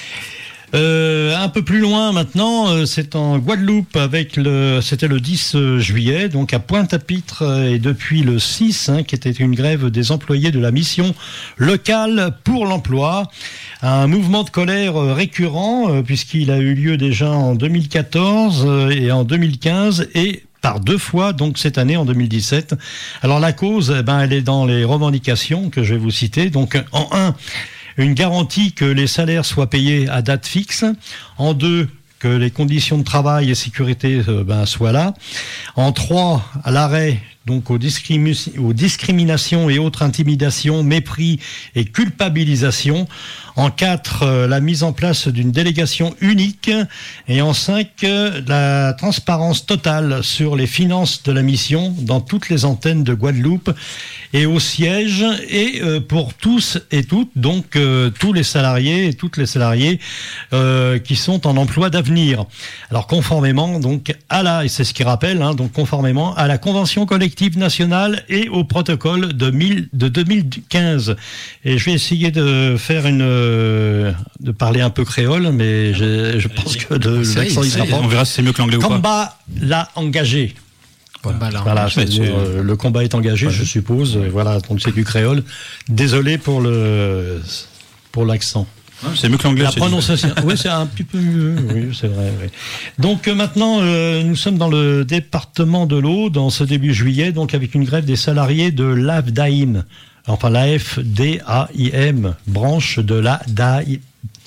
Euh, un peu plus loin maintenant, euh, c'est en Guadeloupe avec le, c'était le dix juillet, donc à Pointe-à-Pitre, euh, et depuis le six, hein, qui était une grève des employés de la mission locale pour l'emploi. Un mouvement de colère euh, récurrent, euh, puisqu'il a eu lieu déjà en deux mille quatorze euh, et en deux mille quinze, et par deux fois, donc cette année en deux mille dix-sept. Alors la cause, eh ben, elle est dans les revendications que je vais vous citer. Donc en un, une garantie que les salaires soient payés à date fixe. En deux, que les conditions de travail et sécurité euh, ben, soient là. En trois, à l'arrêt donc aux, discrimi- aux discriminations et autres intimidations, mépris et culpabilisation. En quatre, euh, la mise en place d'une délégation unique. Et en cinq, euh, la transparence totale sur les finances de la mission dans toutes les antennes de Guadeloupe et au siège, et euh, pour tous et toutes, donc euh, tous les salariés et toutes les salariés euh, qui sont en emploi d'avenir. Alors conformément donc à la, et c'est ce qui rappelle, hein, donc conformément à la convention collective nationale et au protocole de, mille, de deux mille quinze. Et je vais essayer de faire une, euh, de parler un peu créole, mais je, je pense que de l'accent il sera pas. On verra si c'est mieux que l'anglais ou pas. Combat l'a engagé. Voilà, voilà c'est-à-dire, euh, le combat est engagé, ouais. je suppose. Euh, voilà, donc c'est du créole. Désolé pour le pour l'accent. C'est mieux que l'anglais. La prononciation, oui, c'est un petit peu mieux. Oui, c'est vrai. Oui. Donc euh, maintenant, euh, nous sommes dans le département de l'Aude, dans ce début juillet, donc avec une grève des salariés de l'A F D A I M, enfin la F D A I M, branche de la D A I,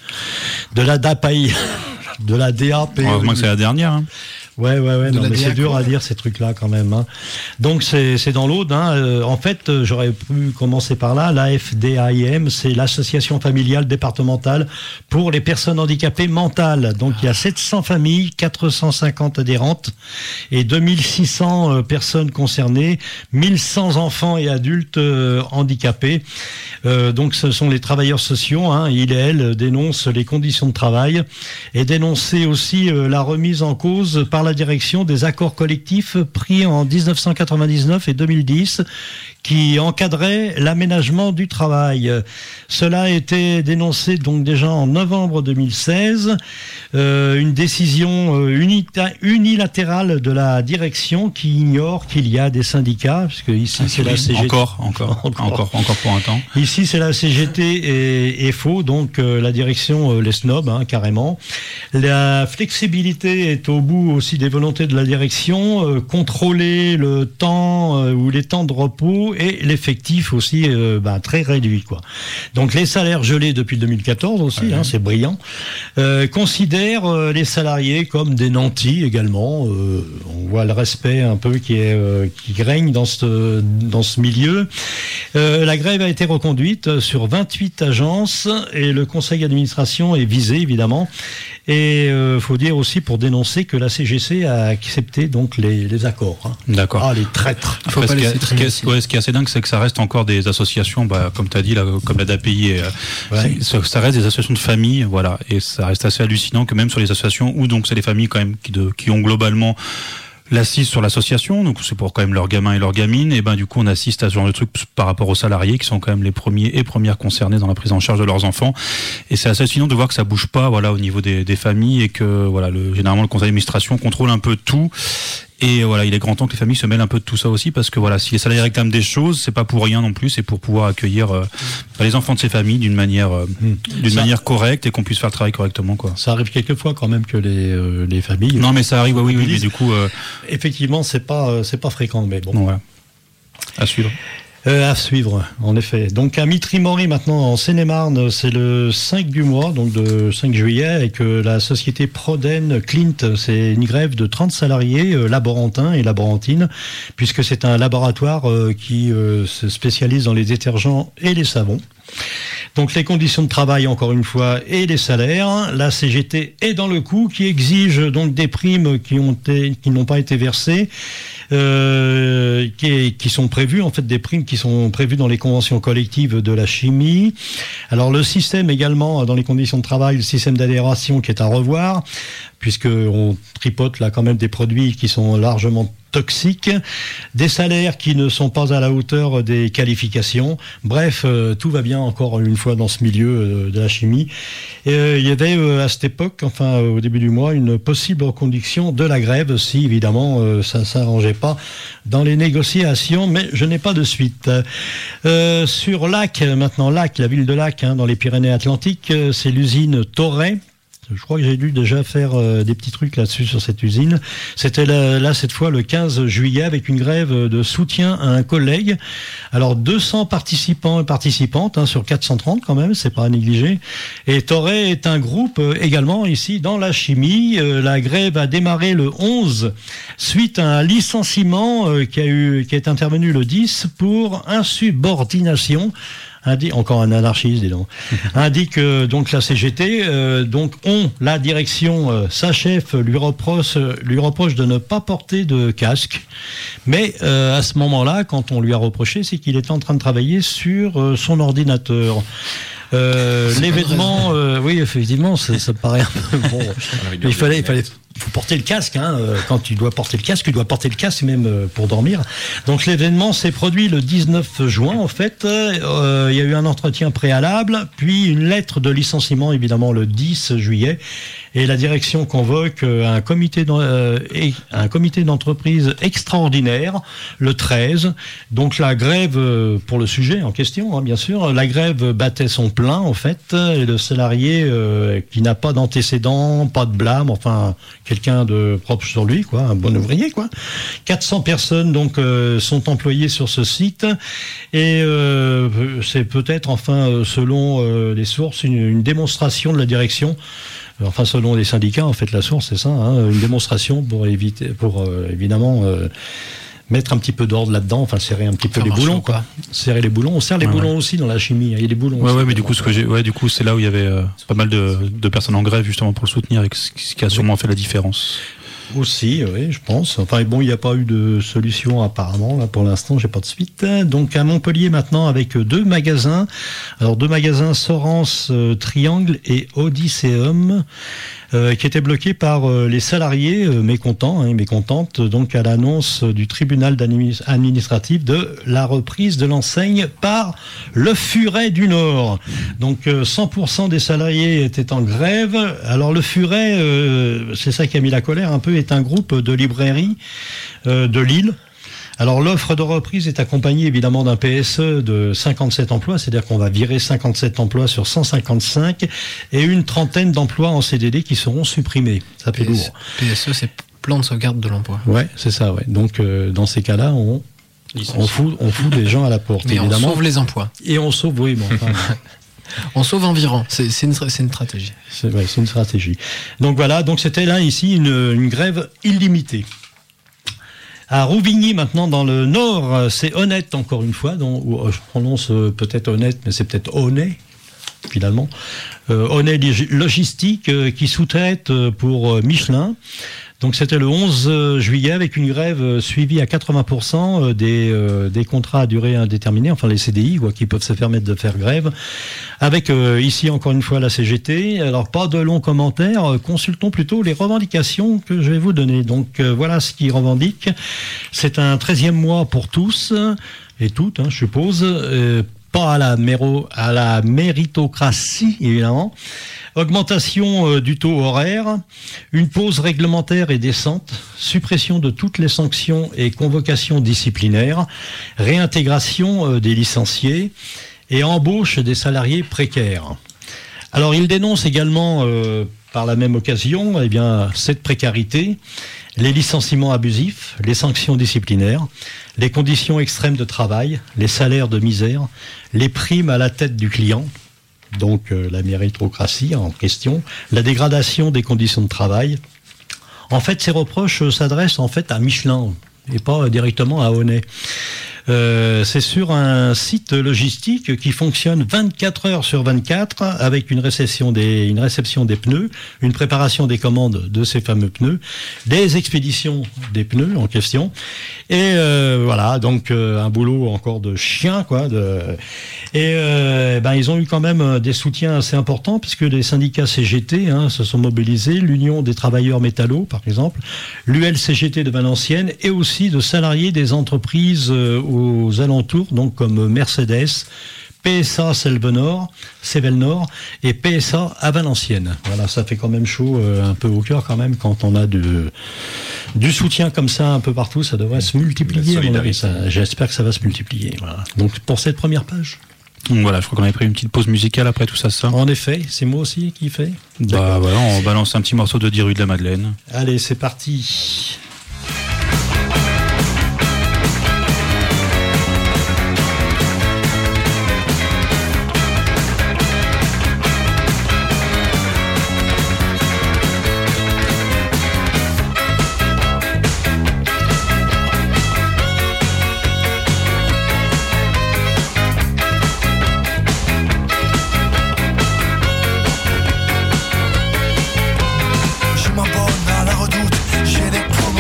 de la D A P I, de la D A P I. Heureusement que c'est la dernière. Hein. Ouais, ouais, ouais, non, mais c'est dur à dire ces trucs-là quand même. Hein. Donc c'est, c'est dans l'Aude. Hein. Euh, en fait, euh, j'aurais pu commencer par là. L'A F D A I M, c'est l'association familiale départementale pour les personnes handicapées mentales. Donc il y a sept cents familles, quatre cent cinquante adhérentes et deux mille six cents euh, personnes concernées, mille cent enfants et adultes euh, handicapés. Euh, donc ce sont les travailleurs sociaux. Hein. Ils et elles dénoncent les conditions de travail et dénoncer aussi euh, la remise en cause par la direction des accords collectifs pris en dix-neuf cent quatre-vingt-dix-neuf et deux mille dix qui encadraient l'aménagement du travail. Cela a été dénoncé donc déjà en novembre deux mille seize. Euh, une décision euh, unita- unilatérale de la direction qui ignore qu'il y a des syndicats, puisque ici c'est la C G T. Encore, encore, encore, encore, encore pour un temps. Ici c'est la C G T et, et F O, donc euh, la direction euh, les snobs, hein, carrément. La flexibilité est au bout aussi aussi des volontés de la direction, euh, contrôler le temps euh, ou les temps de repos et l'effectif aussi euh, bah, très réduit, quoi. Donc les salaires gelés depuis deux mille quatorze aussi, ouais. hein, c'est brillant. Euh, considère euh, les salariés comme des nantis également. Euh, on voit le respect un peu qui est euh, qui règne dans ce dans ce milieu. Euh, la grève a été reconduite sur vingt-huit agences et le conseil d'administration est visé évidemment. Et il euh, faut dire aussi pour dénoncer que la C G C a accepté donc les, les accords. Hein. D'accord. Ah, les traîtres. Il faut pas laisser traîner. Ce, ouais, ce qui est assez dingue, c'est que ça reste encore des associations, bah, comme tu as dit, là, comme la D A P I, et, ouais. ça, ça reste des associations de famille, voilà. Et ça reste assez hallucinant que même sur les associations où donc c'est les familles quand même qui, de, qui ont globalement l'assise sur l'association, donc c'est pour quand même leurs gamins et leurs gamines, et ben du coup on assiste à ce genre de truc par rapport aux salariés qui sont quand même les premiers et premières concernés dans la prise en charge de leurs enfants, et c'est assez fascinant de voir que ça bouge pas, voilà, au niveau des, des familles, et que voilà, le, généralement le conseil d'administration contrôle un peu tout. Et voilà, il est grand temps que les familles se mêlent un peu de tout ça aussi, parce que voilà, si les salariés réclament des choses, c'est pas pour rien non plus, c'est pour pouvoir accueillir euh, les enfants de ces familles d'une manière, euh, mmh. d'une ça, manière correcte et qu'on puisse faire le travail correctement, quoi. Ça arrive quelquefois quand même que les euh, les familles. Non, mais ça arrive, oui, oui, mais du coup. Euh... Effectivement, c'est pas euh, c'est pas fréquent, mais bon. Ouais. À suivre. Euh, à suivre, en effet. Donc à Mitry-Mory maintenant en Seine-et-Marne, c'est le cinq du mois, donc de cinq juillet, avec euh, la société Proden Clint. C'est une grève de trente salariés, euh, laborantins et laborantines, puisque c'est un laboratoire euh, qui euh, se spécialise dans les détergents et les savons. Donc les conditions de travail, encore une fois, et les salaires. La C G T est dans le coup, qui exige donc des primes qui ont été, qui n'ont pas été versées. Euh, qui, qui sont prévus, en fait, des primes qui sont prévues dans les conventions collectives de la chimie. Alors le système également, dans les conditions de travail, le système d'adhération qui est à revoir, puisque on tripote là quand même des produits qui sont largement toxiques, des salaires qui ne sont pas à la hauteur des qualifications. Bref, euh, tout va bien encore une fois dans ce milieu euh, de la chimie. Et, euh, il y avait euh, à cette époque, enfin euh, au début du mois, une possible reconduction de la grève si évidemment euh, ça ne s'arrangeait pas dans les négociations, mais je n'ai pas de suite. Euh, sur Lac, maintenant Lac, la ville de Lac, hein, dans les Pyrénées-Atlantiques, euh, c'est l'usine Toray. Je crois que j'ai dû déjà faire euh, des petits trucs là-dessus sur cette usine. C'était là, là cette fois le quinze juillet avec une grève de soutien à un collègue. Alors deux cents participants et participantes hein, sur quatre cent trente quand même, c'est pas à négliger. Et Toray est un groupe euh, également ici dans la chimie. Euh, la grève a démarré le onze suite à un licenciement euh, qui a eu qui est intervenu le dix pour insubordination. Indique, encore un anarchiste, dis donc. Indique euh, donc la C G T, euh, donc on, la direction, euh, sa chef lui reproche, lui reproche de ne pas porter de casque. Mais euh, à ce moment-là, quand on lui a reproché, c'est qu'il était en train de travailler sur euh, son ordinateur. Euh, l'événement, euh, oui, effectivement, ça, ça paraît un peu bon. il fallait, il fallait, il faut porter le casque. Hein, quand tu dois porter le casque, tu dois porter le casque même pour dormir. Donc l'événement s'est produit le dix-neuf juin. En fait, euh, il y a eu un entretien préalable, puis une lettre de licenciement, évidemment, le dix juillet. Et la direction convoque un comité, euh, un comité d'entreprise extraordinaire le treize. Donc la grève, pour le sujet en question, hein, bien sûr, la grève battait son plein en fait. Et le salarié euh, qui n'a pas d'antécédent, pas de blâme, enfin quelqu'un de propre sur lui, quoi, un bon ouvrier, quoi. quatre cents personnes donc euh, sont employées sur ce site et euh, c'est peut-être, enfin, selon euh, les sources, une, une démonstration de la direction. Enfin, selon les syndicats, en fait, la source, c'est ça, hein, une démonstration pour éviter, pour euh, évidemment euh, mettre un petit peu d'ordre là-dedans, enfin serrer un petit peu les boulons, quoi. Serrer les boulons. On serre les ouais, boulons ouais. aussi dans la chimie. Il y a des boulons. Ouais, aussi, ouais, mais du coup, ce que j'ai, ouais, du coup, c'est là où il y avait euh, pas mal de, de personnes en grève justement pour le soutenir, et ce qui a sûrement oui. fait la différence. Aussi, oui, je pense. Enfin bon, il n'y a pas eu de solution apparemment, là pour l'instant, j'ai pas de suite. Donc à Montpellier maintenant avec deux magasins. Alors deux magasins Sorens euh, Triangle et Odysseum. Euh, qui étaient bloqués par euh, les salariés euh, mécontents, hein, mécontentes, donc à l'annonce du tribunal administratif de la reprise de l'enseigne par le Furet du Nord. Donc euh, cent pour cent des salariés étaient en grève. Alors le Furet, euh, c'est ça qui a mis la colère un peu, est un groupe de librairies euh, de Lille. Alors l'offre de reprise est accompagnée évidemment d'un P S E de cinquante-sept emplois, c'est-à-dire qu'on va virer cinquante-sept emplois sur cent cinquante-cinq et une trentaine d'emplois en C D D qui seront supprimés. Ça fait lourd. P S E, c'est plan de sauvegarde de l'emploi. Ouais, c'est ça, ouais. Donc, euh, dans ces cas-là, on, on, fout, on fout les gens à la porte, Mais évidemment. on sauve les emplois. Et on sauve, oui, bon, enfin, On sauve environ. C'est, c'est, une, c'est une stratégie. c'est, ouais, c'est une stratégie. Donc voilà, donc c'était là, ici, une, une grève illimitée. À Rouvigny, maintenant, dans le Nord, c'est Honnête, encore une fois. Donc, je prononce peut-être Honnête, mais c'est peut-être Honnête, finalement. Euh, Honnête Logistique, euh, qui sous-traite pour euh, Michelin. Donc c'était le onze juillet avec une grève suivie à quatre-vingts pour cent des, euh, des contrats à durée indéterminée, enfin les C D I, quoi, qui peuvent se permettre de faire grève. Avec euh, ici encore une fois la C G T. Alors pas de longs commentaires, consultons plutôt les revendications que je vais vous donner. Donc euh, voilà ce qu'ils revendiquent. C'est un treizième mois pour tous et toutes, hein, je suppose. Euh, pas à la, méro, à la méritocratie, évidemment. Augmentation euh, du taux horaire, une pause réglementaire et décente, suppression de toutes les sanctions et convocations disciplinaires, réintégration euh, des licenciés et embauche des salariés précaires. Alors il dénonce également, euh, par la même occasion, eh bien, cette précarité, les licenciements abusifs, les sanctions disciplinaires, les conditions extrêmes de travail, les salaires de misère, les primes à la tête du client, donc euh, la méritocratie en question, la dégradation des conditions de travail. En fait, ces reproches euh, s'adressent en fait à Michelin et pas euh, directement à Honnête. Euh, c'est sur un site logistique qui fonctionne vingt-quatre heures sur vingt-quatre avec une réception des, une réception des pneus, une préparation des commandes de ces fameux pneus, des expéditions des pneus en question. Et euh, voilà, donc euh, un boulot encore de chien, quoi. De... Et euh, ben, ils ont eu quand même des soutiens assez importants puisque les syndicats C G T hein, se sont mobilisés, l'Union des travailleurs métallos par exemple, l'U L C G T de Valenciennes et aussi de salariés des entreprises euh, aux alentours, donc comme Mercedes, P S A Selvenor, Sevelnor et P S A à Valenciennes. Voilà, ça fait quand même chaud euh, un peu au cœur quand même quand on a du, du soutien comme ça un peu partout, ça devrait se multiplier. À mon avis, ça, j'espère que ça va se multiplier. Voilà. Donc pour cette première page. Donc voilà, je crois qu'on avait pris une petite pause musicale après tout ça. ça. En effet, c'est moi aussi qui fait. Bah voilà, on balance un petit morceau de dix rue de la Madeleine. Allez, c'est parti. Je m'abonne à la redoute, j'ai des promos.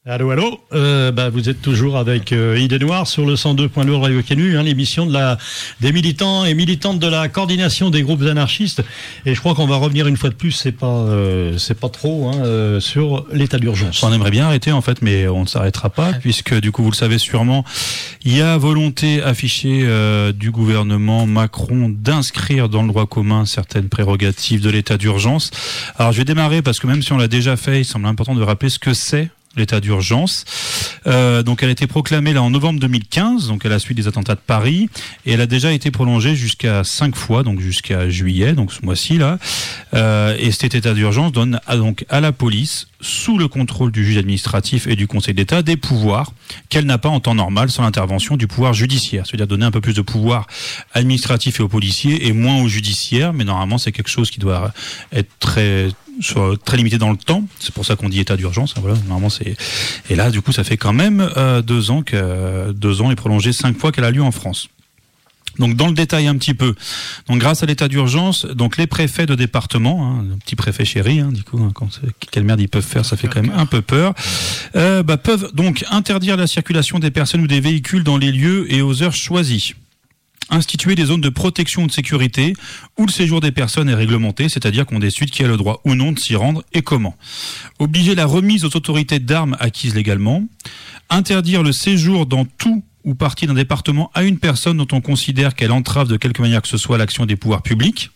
Allô, allô, euh, bah, vous êtes toujours avec euh, Idée Noire sur le cent deux point deux Radio Canu, hein, l'émission de la, des militants et militantes de la coordination des groupes anarchistes. Et je crois qu'on va revenir une fois de plus, c'est pas, euh, c'est pas trop, hein, euh, sur l'état d'urgence. On aimerait bien arrêter en fait, mais on ne s'arrêtera pas, puisque du coup, vous le savez sûrement, il y a volonté affichée euh, du gouvernement Macron d'inscrire dans le droit commun certaines prérogatives de l'état d'urgence. Alors je vais démarrer parce que même si on l'a déjà fait, il semble important de rappeler ce que c'est l'état d'urgence. Euh, donc elle a été proclamée là en novembre deux mille quinze, donc à la suite des attentats de Paris, et elle a déjà été prolongée jusqu'à cinq fois, donc jusqu'à juillet, donc ce mois-ci là. Euh, et cet état d'urgence donne à, donc à la police, sous le contrôle du juge administratif et du Conseil d'État, des pouvoirs qu'elle n'a pas en temps normal sans l'intervention du pouvoir judiciaire. C'est-à-dire donner un peu plus de pouvoir administratif et aux policiers et moins aux judiciaires, mais normalement c'est quelque chose qui doit être très soit très limité dans le temps, c'est pour ça qu'on dit état d'urgence. Voilà, normalement c'est. Et là, du coup, ça fait quand même euh, deux ans que deux ans et prolongé cinq fois qu'elle a lieu en France. Donc dans le détail un petit peu. Donc grâce à l'état d'urgence, donc les préfets de département, hein, le petit préfet chéri, hein, du coup, hein, quand, quelle merde ils peuvent faire, ça fait quand même un peu peur. Euh, bah, peuvent donc interdire la circulation des personnes ou des véhicules dans les lieux et aux heures choisies. Instituer des zones de protection ou de sécurité où le séjour des personnes est réglementé, c'est-à-dire qu'on décide qui a le droit ou non de s'y rendre et comment. Obliger la remise aux autorités d'armes acquises légalement. Interdire le séjour dans tout ou partie d'un département à une personne dont on considère qu'elle entrave de quelque manière que ce soit l'action des pouvoirs publics.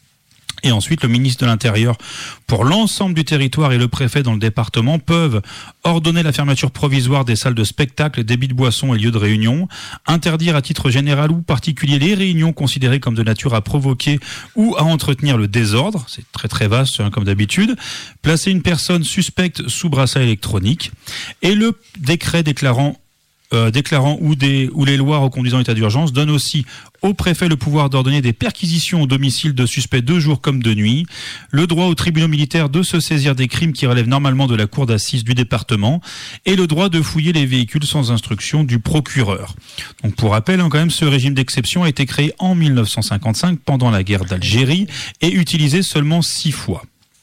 Et ensuite, le ministre de l'Intérieur, pour l'ensemble du territoire et le préfet dans le département, peuvent ordonner la fermeture provisoire des salles de spectacle, débits de boissons et lieux de réunion, interdire à titre général ou particulier les réunions considérées comme de nature à provoquer ou à entretenir le désordre, c'est très très vaste hein, comme d'habitude, placer une personne suspecte sous bracelet électronique, et le décret déclarant Euh, déclarant ou, des, ou les lois reconduisant l'état d'urgence donnent aussi au préfet le pouvoir d'ordonner des perquisitions au domicile de suspects de jour comme de nuit, le droit aux tribunaux militaires de se saisir des crimes qui relèvent normalement de la cour d'assises du département et le droit de fouiller les véhicules sans instruction du procureur. Donc pour rappel, hein, quand même, ce régime d'exception a été créé en mille neuf cent cinquante-cinq pendant la guerre d'Algérie et utilisé seulement six fois.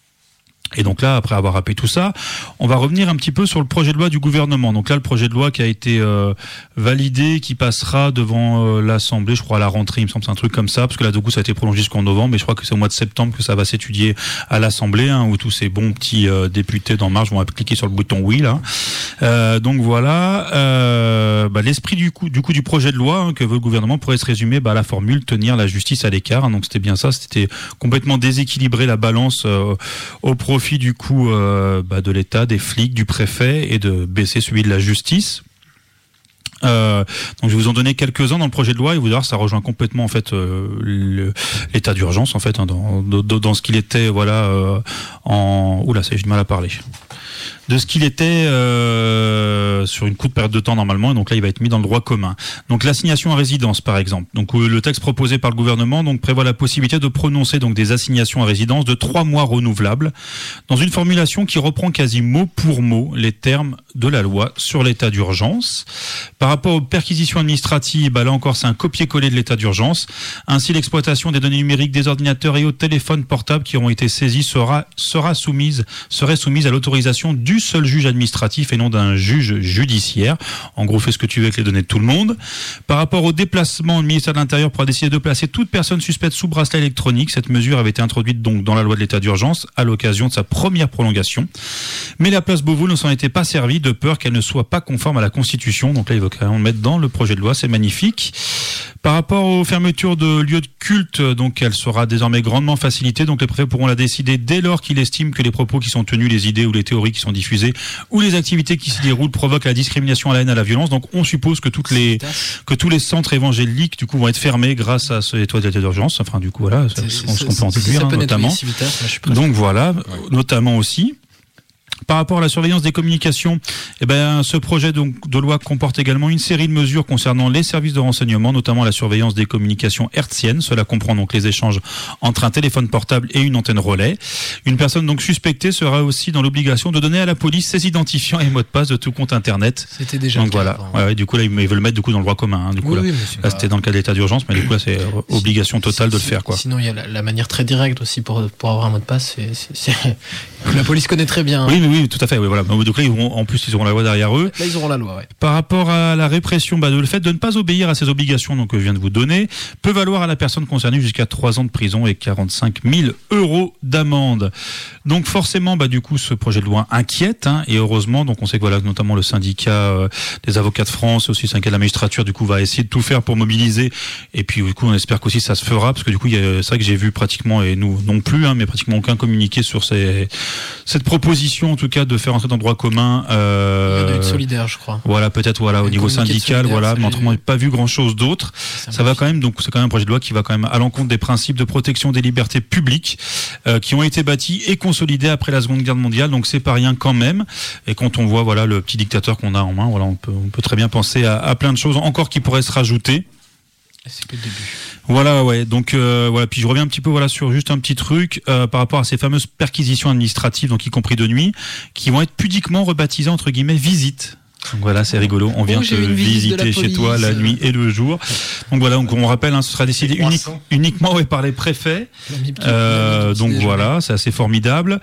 Et donc là, après avoir rappelé tout ça, on va revenir un petit peu sur le projet de loi du gouvernement. Donc là, le projet de loi qui a été euh, validé, qui passera devant euh, l'Assemblée, je crois à la rentrée, il me semble, c'est un truc comme ça, parce que là, du coup, ça a été prolongé jusqu'en novembre, mais je crois que c'est au mois de septembre que ça va s'étudier à l'Assemblée, hein, où tous ces bons petits euh, députés d'En Marche vont cliquer sur le bouton oui, là. Euh, donc voilà, euh, bah, l'esprit du coup, du coup du projet de loi hein, que veut le gouvernement pourrait se résumer bah, à la formule tenir la justice à l'écart. Hein, donc c'était bien ça, c'était complètement déséquilibrer la balance euh, au profit du coup euh, bah, de l'État, des flics, du préfet et de baisser celui de la justice. Euh, donc je vais vous en donner quelques-uns dans le projet de loi et vous allez voir ça rejoint complètement en fait euh, le, l'état d'urgence en fait hein, dans, dans, dans ce qu'il était voilà euh, en oula ça j'ai du mal à parler de ce qu'il était euh, sur une courte période de temps normalement, et donc là il va être mis dans le droit commun. Donc l'assignation à résidence par exemple. Donc le texte proposé par le gouvernement donc prévoit la possibilité de prononcer donc des assignations à résidence de trois mois renouvelables, dans une formulation qui reprend quasi mot pour mot les termes de la loi sur l'état d'urgence. Par rapport aux perquisitions administratives, bah là encore c'est un copier-coller de l'état d'urgence. Ainsi l'exploitation des données numériques des ordinateurs et aux téléphones portables qui auront été saisis sera sera soumise serait soumise à l'autorisation du seul juge administratif et non d'un juge judiciaire. En gros, fais ce que tu veux avec les données de tout le monde. Par rapport au déplacement, le ministère de l'Intérieur pourra décider de placer toute personne suspecte sous bracelet électronique. Cette mesure avait été introduite donc dans la loi de l'état d'urgence à l'occasion de sa première prolongation. Mais la place Beauvau ne s'en était pas servie de peur qu'elle ne soit pas conforme à la Constitution. Donc là, il va quand même mettre dans le projet de loi, c'est magnifique. Par rapport aux fermetures de lieux de culte, donc elle sera désormais grandement facilitée. Donc les préfets pourront la décider dès lors qu'ils estiment que les propos qui sont tenus, les idées ou les théories qui sont diffusées ou les activités qui s'y déroulent provoquent la discrimination, à la haine, à la violence. Donc on suppose que toutes les que tous les centres évangéliques du coup vont être fermés grâce à ce état d'urgence. Enfin du coup voilà, c'est ce qu'on peut en déduire hein, notamment. Donc voilà, ouais. Notamment aussi. Par rapport à la surveillance des communications, eh ben, ce projet donc, de loi comporte également une série de mesures concernant les services de renseignement, notamment la surveillance des communications hertziennes. Cela comprend donc les échanges entre un téléphone portable et une antenne relais. Une personne donc suspectée sera aussi dans l'obligation de donner à la police ses identifiants et mots de passe de tout compte internet. C'était déjà donc le cas voilà. avant. Ouais, ouais, du coup là ils veulent le mettre du coup dans le droit commun. Hein, du coup oui, là, oui, là pas... c'était dans le cas de l'état d'urgence, mais du coup là c'est obligation totale de le faire quoi. Sinon il y a la, la manière très directe aussi pour pour avoir un mot de passe. C'est, c'est, c'est... que la police connaît très bien. Oui, oui, tout à fait. Oui, voilà. Donc là, ils auront, en plus, ils auront la loi derrière eux. Là, ils auront la loi, ouais. Par rapport à la répression, bah, le fait de ne pas obéir à ces obligations donc, que je viens de vous donner peut valoir à la personne concernée jusqu'à trois ans de prison et quarante-cinq mille euros d'amende. Donc forcément, bah, du coup, ce projet de loi inquiète, hein, et heureusement, donc on sait que voilà, notamment le syndicat euh, des avocats de France, aussi le syndicat de la magistrature, du coup, va essayer de tout faire pour mobiliser. Et puis, du coup, on espère qu'aussi ça se fera, parce que du coup, il y a, c'est vrai que j'ai vu pratiquement, et nous non plus, hein, mais pratiquement aucun communiqué sur ces, cette proposition, en tout cas, de faire entrer dans le droit commun. Euh, Il y en a une solidaire, je crois. Voilà, peut-être, voilà, au niveau syndical, voilà, mais autrement, j'ai pas vu grand chose d'autre. Ça va quand même, donc, c'est quand même un projet de loi qui va quand même à l'encontre des principes de protection des libertés publiques, euh, qui ont été bâtis et consolidés après la Seconde Guerre mondiale, donc c'est pas rien quand même. Et quand on voit, voilà, le petit dictateur qu'on a en main, voilà, on peut, on peut très bien penser à, à plein de choses encore qui pourraient se rajouter. C'est que le début. Voilà, ouais. Donc euh, voilà. Puis je reviens un petit peu voilà sur juste un petit truc euh, par rapport à ces fameuses perquisitions administratives, donc y compris de nuit, qui vont être pudiquement rebaptisées entre guillemets visites. Donc voilà, c'est rigolo. On vient oh, te visiter chez toi la nuit et le jour. Donc voilà, donc on rappelle, hein, ce sera décidé unique, uniquement ouais, par les préfets. Euh, donc voilà, c'est assez formidable.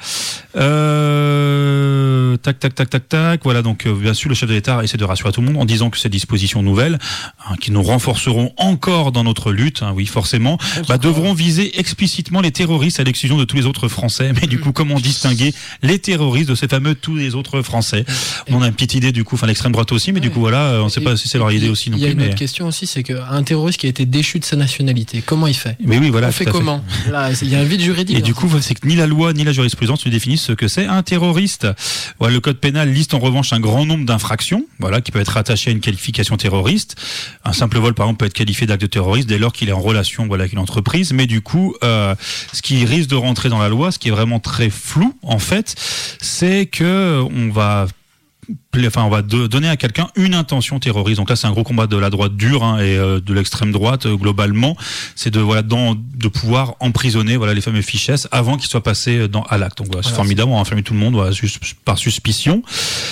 Euh, tac, tac, tac, tac, tac. Voilà, donc euh, bien sûr, le chef de l'État essaie de rassurer tout le monde en disant que ces dispositions nouvelles, hein, qui nous renforceront encore dans notre lutte, hein, oui, forcément, bah, devront viser explicitement les terroristes à l'exclusion de tous les autres Français. Mais du coup, comment distinguer les terroristes de ces fameux tous les autres Français? On a une petite idée du coup. Enfin, l'extrême droite aussi, mais ouais. Du coup voilà, on ne sait pas si c'est leur idée aussi non plus. Il y a une mais... autre question aussi, c'est qu'un terroriste qui a été déchu de sa nationalité, comment il fait? Mais oui, voilà. On fait comment? Là, il y a un vide juridique. Et du coup, c'est que ni la loi ni la jurisprudence ne définissent ce que c'est un terroriste. Voilà, le code pénal liste en revanche un grand nombre d'infractions, voilà, qui peuvent être rattachées à une qualification terroriste. Un simple vol, par exemple, peut être qualifié d'acte de terroriste dès lors qu'il est en relation, voilà, avec une entreprise. Mais du coup, euh, ce qui risque de rentrer dans la loi, ce qui est vraiment très flou, en fait, c'est que on va Enfin, on va de, donner à quelqu'un une intention terroriste. Donc là, c'est un gros combat de la droite dure hein, et euh, de l'extrême droite euh, globalement. C'est de voilà dans, de pouvoir emprisonner voilà les fameux fichés avant qu'ils soient passés dans à l'acte. Donc voilà, c'est voilà, formidable. C'est... On va enfermer tout le monde voilà, juste par suspicion.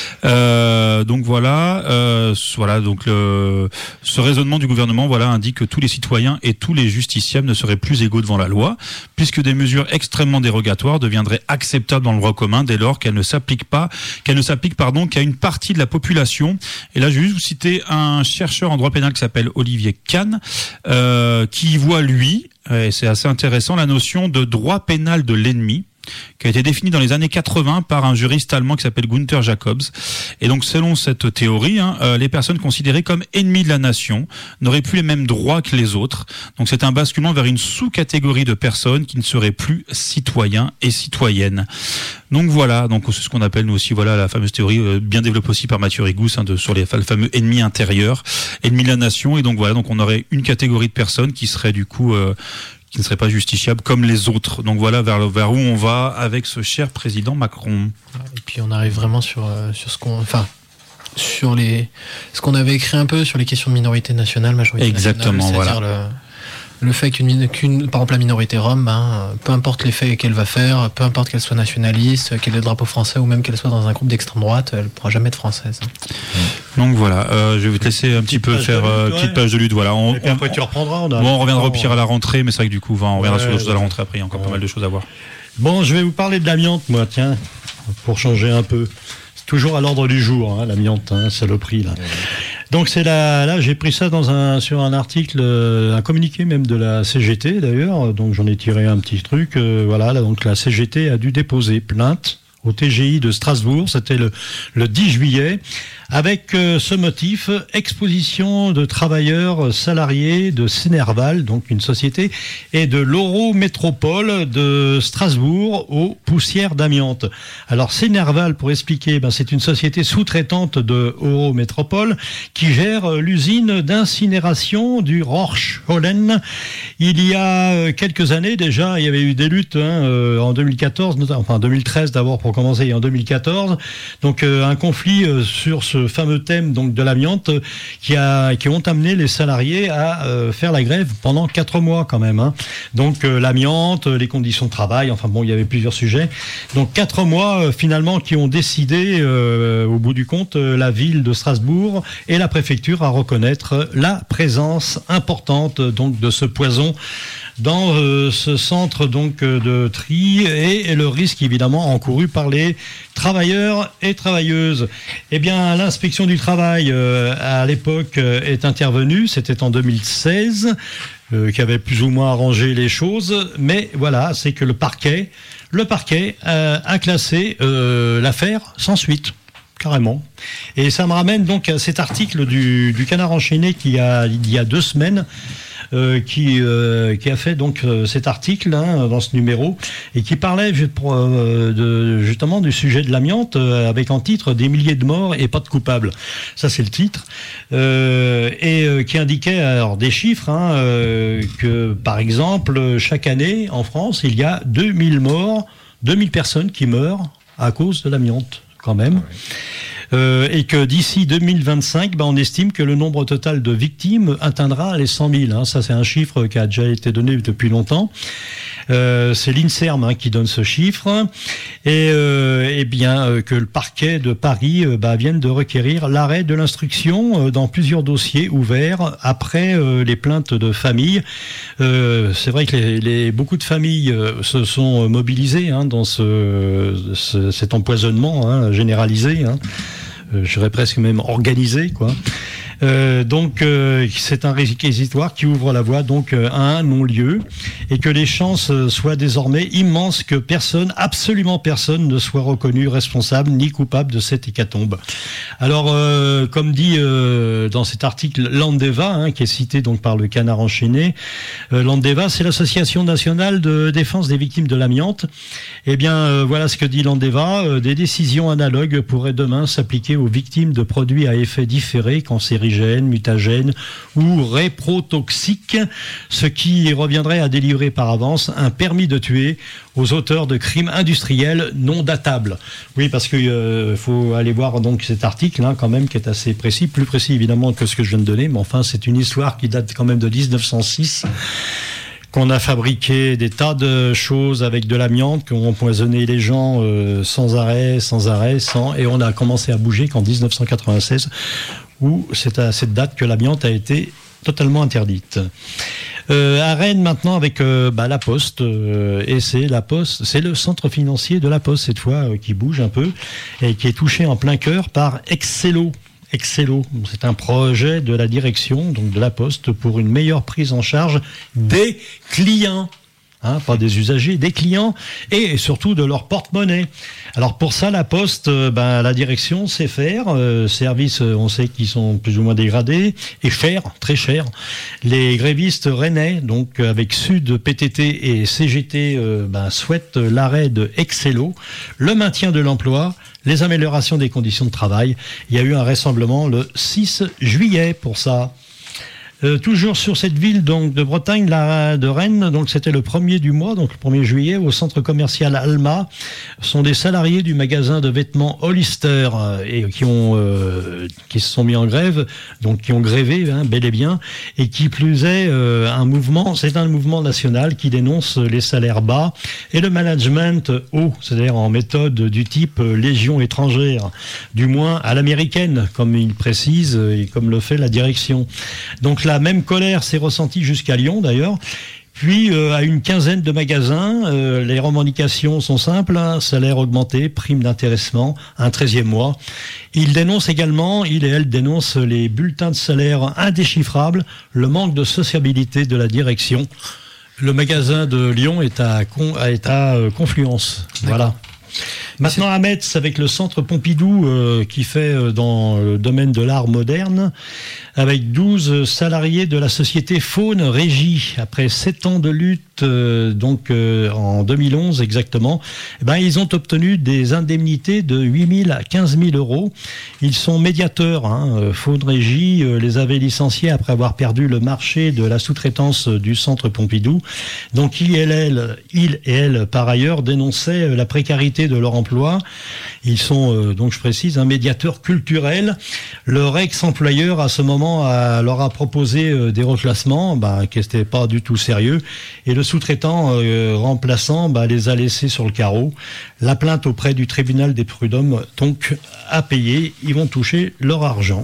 Euh, donc voilà, euh, voilà donc le, ce raisonnement du gouvernement voilà indique que tous les citoyens et tous les justiciables ne seraient plus égaux devant la loi, puisque des mesures extrêmement dérogatoires deviendraient acceptables dans le droit commun dès lors qu'elles ne s'appliquent pas, qu'elles ne s'appliquent pardon qu'à une partie de la population. Et là, je vais juste vous citer un chercheur en droit pénal qui s'appelle Olivier Kahn, euh, qui voit, lui, et c'est assez intéressant, la notion de droit pénal de l'ennemi, qui a été défini dans les années quatre-vingts par un juriste allemand qui s'appelle Gunther Jacobs. Et donc, selon cette théorie, hein, euh, les personnes considérées comme ennemies de la nation n'auraient plus les mêmes droits que les autres. Donc, c'est un basculement vers une sous-catégorie de personnes qui ne seraient plus citoyens et citoyennes. Donc voilà, donc c'est ce qu'on appelle nous aussi voilà la fameuse théorie euh, bien développée aussi par Mathieu Rigous hein, de, sur les le fameux ennemi intérieur, ennemi de la nation. Et donc voilà, donc on aurait une catégorie de personnes qui seraient du coup euh, qui ne serait pas justifiable comme les autres. Donc voilà vers, vers où on va avec ce cher président Macron. Et puis on arrive vraiment sur, euh, sur ce qu'on... Enfin, sur les... ce qu'on avait écrit un peu sur les questions de minorité nationale, majorité Exactement, nationale. C'est-à-dire voilà. le... Le fait qu'une, qu'une, par exemple la minorité rome, ben, peu importe les faits qu'elle va faire, peu importe qu'elle soit nationaliste, qu'elle ait le drapeau français ou même qu'elle soit dans un groupe d'extrême droite, elle ne pourra jamais être française. Donc voilà, euh, je vais te laisser un petit peu faire euh, lutte, petite ouais. page de lutte. Voilà. On, et puis après on, tu reprendras. On, a bon, on reviendra au pire à la rentrée, mais c'est vrai que du coup, on reviendra ouais, sur d'autres choses à la rentrée après. Il y a encore ouais. pas mal de choses à voir. Bon, je vais vous parler de l'amiante, moi, tiens, pour changer un peu. C'est toujours à l'ordre du jour, hein, l'amiante, hein, c'est le prix là. Ouais. Donc c'est là, là j'ai pris ça dans un sur un article, euh, un communiqué même de la C G T d'ailleurs. Donc j'en ai tiré un petit truc. Euh, voilà, là, donc la C G T a dû déposer plainte au T G I de Strasbourg. C'était le le dix juillet. Avec euh, ce motif, exposition de travailleurs salariés de Sénerval, donc une société, et de l'Eurométropole de Strasbourg aux poussières d'amiante. Alors Sénerval, pour expliquer, ben, c'est une société sous-traitante de Eurométropole qui gère euh, l'usine d'incinération du Rorschollen. Il y a euh, quelques années déjà, il y avait eu des luttes hein, euh, en deux mille quatorze, enfin deux mille treize d'abord pour commencer, et en deux mille quatorze, donc euh, un conflit euh, sur ce fameux thème donc de l'amiante qui a qui ont amené les salariés à euh, faire la grève pendant quatre mois quand même hein. Donc euh, l'amiante, les conditions de travail, enfin bon il y avait plusieurs sujets. Donc quatre mois euh, finalement qui ont décidé euh, au bout du compte euh, la ville de Strasbourg et la préfecture à reconnaître la présence importante donc de ce poison dans euh, ce centre donc de tri et, et le risque évidemment encouru par les travailleurs et travailleuses. Eh bien, l'inspection du travail euh, à l'époque euh, est intervenue, c'était en deux mille seize, euh, qui avait plus ou moins arrangé les choses, mais voilà, c'est que le parquet, le parquet euh, a classé euh, l'affaire sans suite. Carrément. Et ça me ramène donc à cet article du, du Canard enchaîné qui a, il y a deux semaines, euh, qui, euh, qui a fait donc euh, cet article hein, dans ce numéro et qui parlait euh, de, justement du sujet de l'amiante euh, avec en titre des milliers de morts et pas de coupables. Ça c'est le titre euh, et euh, qui indiquait alors des chiffres hein, euh, que par exemple chaque année en France il y a deux mille morts, deux mille personnes qui meurent à cause de l'amiante. Quand même, euh, et que d'ici deux mille vingt-cinq, ben, on estime que le nombre total de victimes atteindra les cent mille. Hein. Ça, c'est un chiffre qui a déjà été donné depuis longtemps. Euh, c'est l'INSERM hein, qui donne ce chiffre, et, euh, et bien euh, que le parquet de Paris euh, bah, vienne de requérir l'arrêt de l'instruction euh, dans plusieurs dossiers ouverts après euh, les plaintes de familles. Euh, c'est vrai que les, les, beaucoup de familles euh, se sont mobilisées hein, dans ce, ce, cet empoisonnement hein, généralisé. Hein. Euh, je dirais presque même organisé, quoi. Euh, donc euh, c'est un réquisitoire qui ouvre la voie donc euh, à un non-lieu et que les chances euh, soient désormais immenses que personne, absolument personne, ne soit reconnu responsable ni coupable de cette hécatombe. Alors euh, comme dit euh, dans cet article Landeva hein, qui est cité donc par le Canard enchaîné, euh, Landeva c'est l'association nationale de défense des victimes de l'amiante. Eh bien euh, voilà ce que dit Landeva, euh, des décisions analogues pourraient demain s'appliquer aux victimes de produits à effet différé cancérigènes, mutagènes ou réprotoxiques, ce qui reviendrait à délivrer par avance un permis de tuer aux auteurs de crimes industriels non datables. Oui, parce qu'il euh, faut aller voir donc cet article hein, quand même qui est assez précis, plus précis évidemment que ce que je viens de donner, mais enfin c'est une histoire qui date quand même de dix-neuf cent six. Qu'on a fabriqué des tas de choses avec de l'amiante, qu'on empoisonné les gens euh, sans arrêt, sans arrêt, sans, et on a commencé à bouger qu'en dix-neuf cent quatre-vingt-seize, où c'est à cette date que l'amiante a été totalement interdite. Euh, à Rennes maintenant avec euh, bah, la Poste, euh, et c'est la Poste, c'est le centre financier de la Poste cette fois euh, qui bouge un peu et qui est touché en plein cœur par Excello. Excello, c'est un projet de la direction, donc de la Poste, pour une meilleure prise en charge des clients. Hein, pas des usagers, des clients, et surtout de leur porte-monnaie. Alors pour ça, la Poste, euh, ben, la direction sait faire, euh, services, on sait qu'ils sont plus ou moins dégradés, et chers, très chers. Les grévistes rennais, donc avec Sud, P T T et C G T, euh, ben, souhaitent l'arrêt de Excello, le maintien de l'emploi, les améliorations des conditions de travail. Il y a eu un rassemblement le six juillet pour ça. Euh, toujours sur cette ville donc de Bretagne, la, de Rennes, donc c'était le premier du mois, donc le premier juillet, au centre commercial Alma, sont des salariés du magasin de vêtements Hollister euh, et qui ont euh, qui se sont mis en grève, donc qui ont grévé hein, bel et bien, et qui plus est euh, un mouvement, c'est un mouvement national qui dénonce les salaires bas et le management haut, c'est-à-dire en méthode du type euh, légion étrangère, du moins à l'américaine, comme il précise et comme le fait la direction. Donc la même colère s'est ressentie jusqu'à Lyon d'ailleurs. Puis euh, à une quinzaine de magasins, euh, les revendications sont simples, hein, salaire augmenté, prime d'intéressement, un treizième mois. Il dénonce également, il et elle dénoncent les bulletins de salaire indéchiffrables, le manque de sociabilité de la direction. Le magasin de Lyon est à, est à euh, Confluence. Voilà. Maintenant à Metz avec le centre Pompidou euh, qui fait euh, dans le domaine de l'art moderne avec douze salariés de la société Faune Régie. Après sept ans de lutte, euh, donc euh, en deux mille onze exactement, eh ben, ils ont obtenu des indemnités de huit mille à quinze mille euros. Ils sont médiateurs. Hein. Faune Régie euh, les avait licenciés après avoir perdu le marché de la sous-traitance du centre Pompidou. Donc il et elle, il et elle par ailleurs dénonçaient la précarité de leur emploi. Ils sont, euh, donc je précise, un médiateur culturel. Leur ex-employeur à ce moment a, leur a proposé euh, des reclassements bah, qui n'étaient pas du tout sérieux. Et le sous-traitant euh, remplaçant bah, les a laissés sur le carreau. La plainte auprès du tribunal des prud'hommes donc a payé. Ils vont toucher leur argent.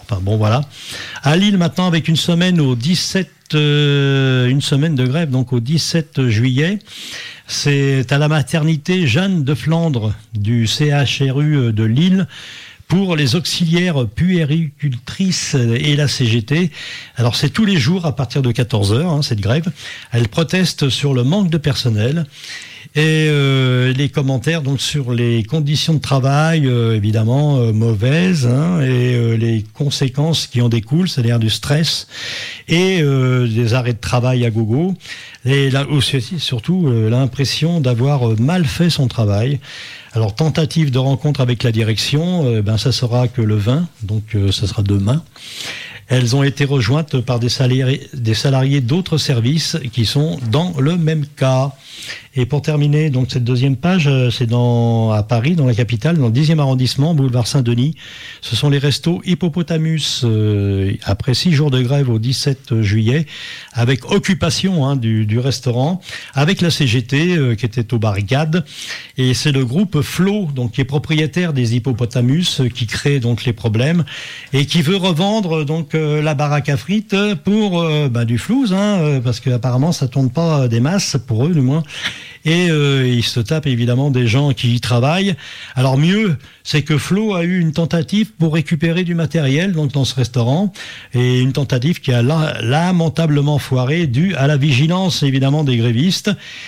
Enfin bon, voilà. À Lille maintenant, avec une semaine au dix-sept, euh, une semaine de grève, donc au dix-sept juillet. C'est à la maternité Jeanne de Flandre du C H R U de Lille pour les auxiliaires puéricultrices et la C G T. Alors c'est tous les jours à partir de quatorze heures, hein, cette grève. Elles protestent sur le manque de personnel. Et euh, les commentaires donc sur les conditions de travail, euh, évidemment euh, mauvaises, hein, et euh, les conséquences qui en découlent, c'est-à-dire du stress et euh, des arrêts de travail à gogo. Et là aussi, surtout euh, l'impression d'avoir mal fait son travail. Alors tentative de rencontre avec la direction, euh, ben ça sera que le vingt, donc euh, ça sera demain. Elles ont été rejointes par des salariés, des salariés d'autres services qui sont dans le même cas. Et pour terminer, donc cette deuxième page, c'est dans à Paris, dans la capitale, dans le dixième arrondissement, boulevard Saint-Denis. Ce sont les restos Hippopotamus. Euh, après six jours de grève au dix-sept juillet, avec occupation hein, du, du restaurant, avec la C G T euh, qui était aux barricades. Et c'est le groupe Flo, donc qui est propriétaire des Hippopotamus, euh, qui crée donc les problèmes et qui veut revendre donc euh, la baraque à frites pour euh, bah, du flouze, hein, euh, parce qu'apparemment ça tourne pas des masses pour eux du moins. Et euh, il se tape évidemment des gens qui y travaillent. Alors mieux, c'est que Flo a eu une tentative pour récupérer du matériel donc dans ce restaurant, et une tentative qui a la- lamentablement foiré due à la vigilance évidemment des grévistes.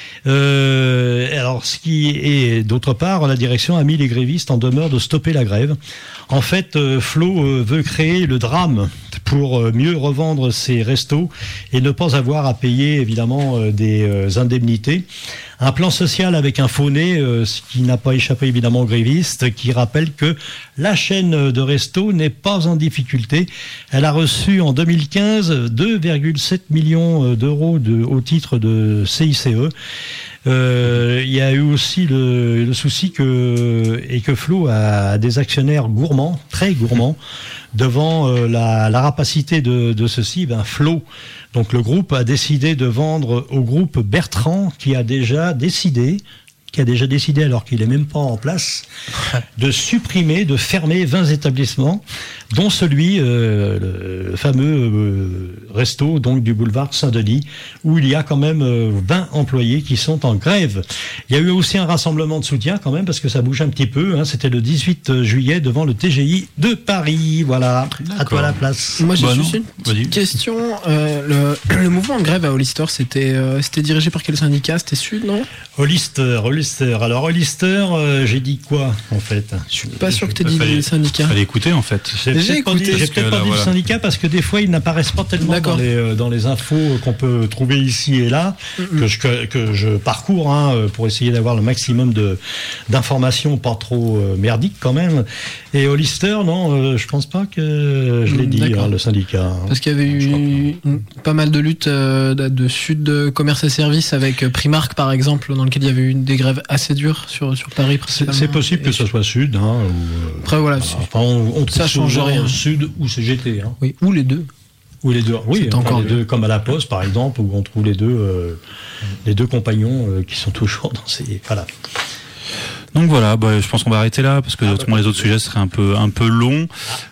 Euh, alors ce qui est d'autre part, la direction a mis les grévistes en demeure de stopper la grève. En fait, euh, Flo euh, veut créer le drame pour euh, mieux revendre ses restos et ne pas avoir à payer évidemment euh, des euh, indemnités. Un plan social avec un faux nez, euh, ce qui n'a pas échappé évidemment aux grévistes, qui rappelle que la chaîne de resto n'est pas en difficulté. Elle a reçu en deux mille quinze deux virgule sept millions d'euros de, au titre de C I C E. Euh, il y a eu aussi le, le souci que et que Flo a des actionnaires gourmands, très gourmands, devant euh, la, la rapacité de, de ceci. Ben Flo, donc le groupe a décidé de vendre au groupe Bertrand, qui a déjà décidé, qui a déjà décidé alors qu'il est même pas en place, de supprimer, de fermer vingt établissements, dont celui, euh, le, le fameux euh, resto donc du boulevard Saint-Denis, où il y a quand même euh, vingt employés qui sont en grève. Il y a eu aussi un rassemblement de soutien quand même, parce que ça bouge un petit peu, hein. C'était le dix-huit juillet devant le T G I de Paris. Voilà, à toi la place. Moi, j'ai Bah juste non, une vas-y. petite question. Euh, le, le mouvement de grève à Hollister, c'était euh, c'était dirigé par quel syndicat? C'était Sud, non? Hollister, Hollister. Alors Hollister, euh, j'ai dit quoi en fait? Je suis pas sûr que tu aies dit Fallait- le syndicat. Fallait écouter en fait. J'ai J'ai peut-être pas dit, écouté, j'ai parce peut-être que pas là, dit voilà. le syndicat parce que des fois ils n'apparaissent pas tellement dans D'accord. les, euh, dans les infos qu'on peut trouver ici et là, Mm-mm. que, je, que, que je parcours hein, pour essayer d'avoir le maximum de, d'informations pas trop euh, merdiques quand même. Et Hollister, non, euh, je pense pas que je l'ai Mm, dit, d'accord. hein, le syndicat. hein. Parce qu'il y avait Je crois eu une- pas mal de luttes euh, de de Sud de commerce et services avec euh, Primark par exemple, dans lequel il y avait eu des grèves assez dures sur, sur Paris. C'est, principalement. c'est possible que Et- ce soit Sud. Hein, ou, euh, Après voilà, enfin, on, on trouve ça change souvent rien. Sud ou C G T. Hein. oui, ou les deux. Ou les deux, oui, C'est enfin, encore les mieux. deux, comme à la Poste par exemple, où on trouve les deux, euh, les deux compagnons euh, qui sont toujours dans ces. Voilà. Donc voilà, bah, je pense qu'on va arrêter là parce que Ah, autrement les autres sujets seraient un peu un peu longs.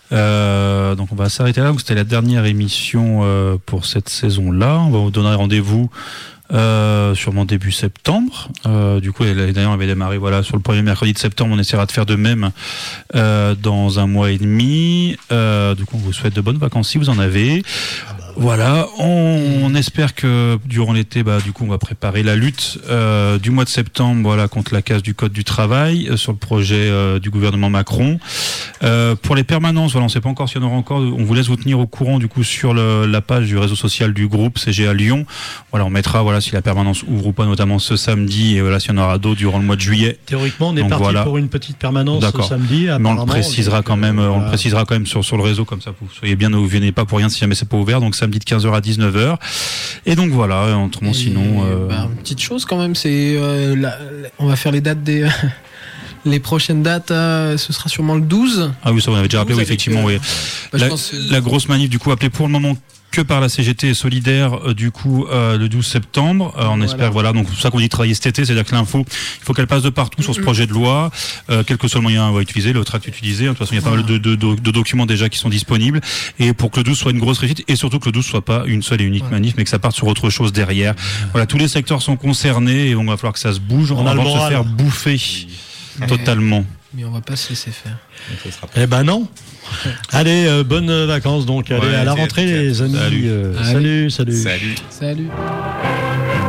Euh, donc on va s'arrêter là. Donc c'était la dernière émission euh, pour cette saison-là. On va vous donner rendez-vous euh, sûrement début septembre. Euh, du coup, l'année dernière on avait démarré voilà sur le premier mercredi de septembre. On essaiera de faire de même euh, dans un mois et demi. Euh, du coup, on vous souhaite de bonnes vacances si vous en avez. Voilà, on, on espère que durant l'été, bah, du coup, on va préparer la lutte euh, du mois de septembre, voilà, contre la casse du code du travail euh, sur le projet euh, du gouvernement Macron. Euh, pour les permanences, voilà, on ne sait pas encore s'il y en aura encore. On vous laisse vous tenir au courant du coup sur le, la page du réseau social du groupe C G A Lyon. Voilà, on mettra voilà si la permanence ouvre ou pas, notamment ce samedi, et voilà s'il y en aura d'autres durant le mois de juillet. Théoriquement, on est Donc parti voilà. pour une petite permanence D'accord. samedi. Mais on apparemment, le précisera donc, quand même, euh, on le voilà. précisera quand même sur, sur le réseau, comme ça vous soyez bien, ne vous venez pas pour rien si jamais c'est pas ouvert, donc samedi de quinze heures à dix-neuf heures. Et donc voilà, autrement Et, sinon... Euh... bah, une petite chose quand même, c'est euh, la- la- on va faire les dates des les prochaines dates. euh, ce sera sûrement le douze. Ah oui, ça on avait déjà rappelé, Vous oui, avez effectivement, que- oui. Bah, je la, pense que- la grosse manif, du coup, appelée pour le moment que par la C G T solidaire, euh, du coup, euh, le douze septembre. Euh, on Voilà. espère, voilà. Donc, c'est pour ça qu'on dit travailler cet été, c'est-à-dire que l'info, il faut qu'elle passe de partout sur ce projet de loi, euh, quel que soit le moyen à utiliser, le tract utilisé. De toute façon, il y a pas mal de, de, de, de documents déjà qui sont disponibles. Et pour que le douze soit une grosse réussite, et surtout que le douze soit pas une seule et unique Ouais. manif, mais que ça parte sur autre chose derrière. Voilà, tous les secteurs sont concernés et donc il va falloir que ça se bouge On a le avant de se moral. faire bouffer Mais- totalement. Mais on va pas se laisser faire. Donc, ce sera Eh ben non. Allez, euh, bonnes vacances donc. Allez, Ouais, à la c'est- rentrée c'est- les amis. Salut. Euh, Allez. salut, salut. Salut. Salut.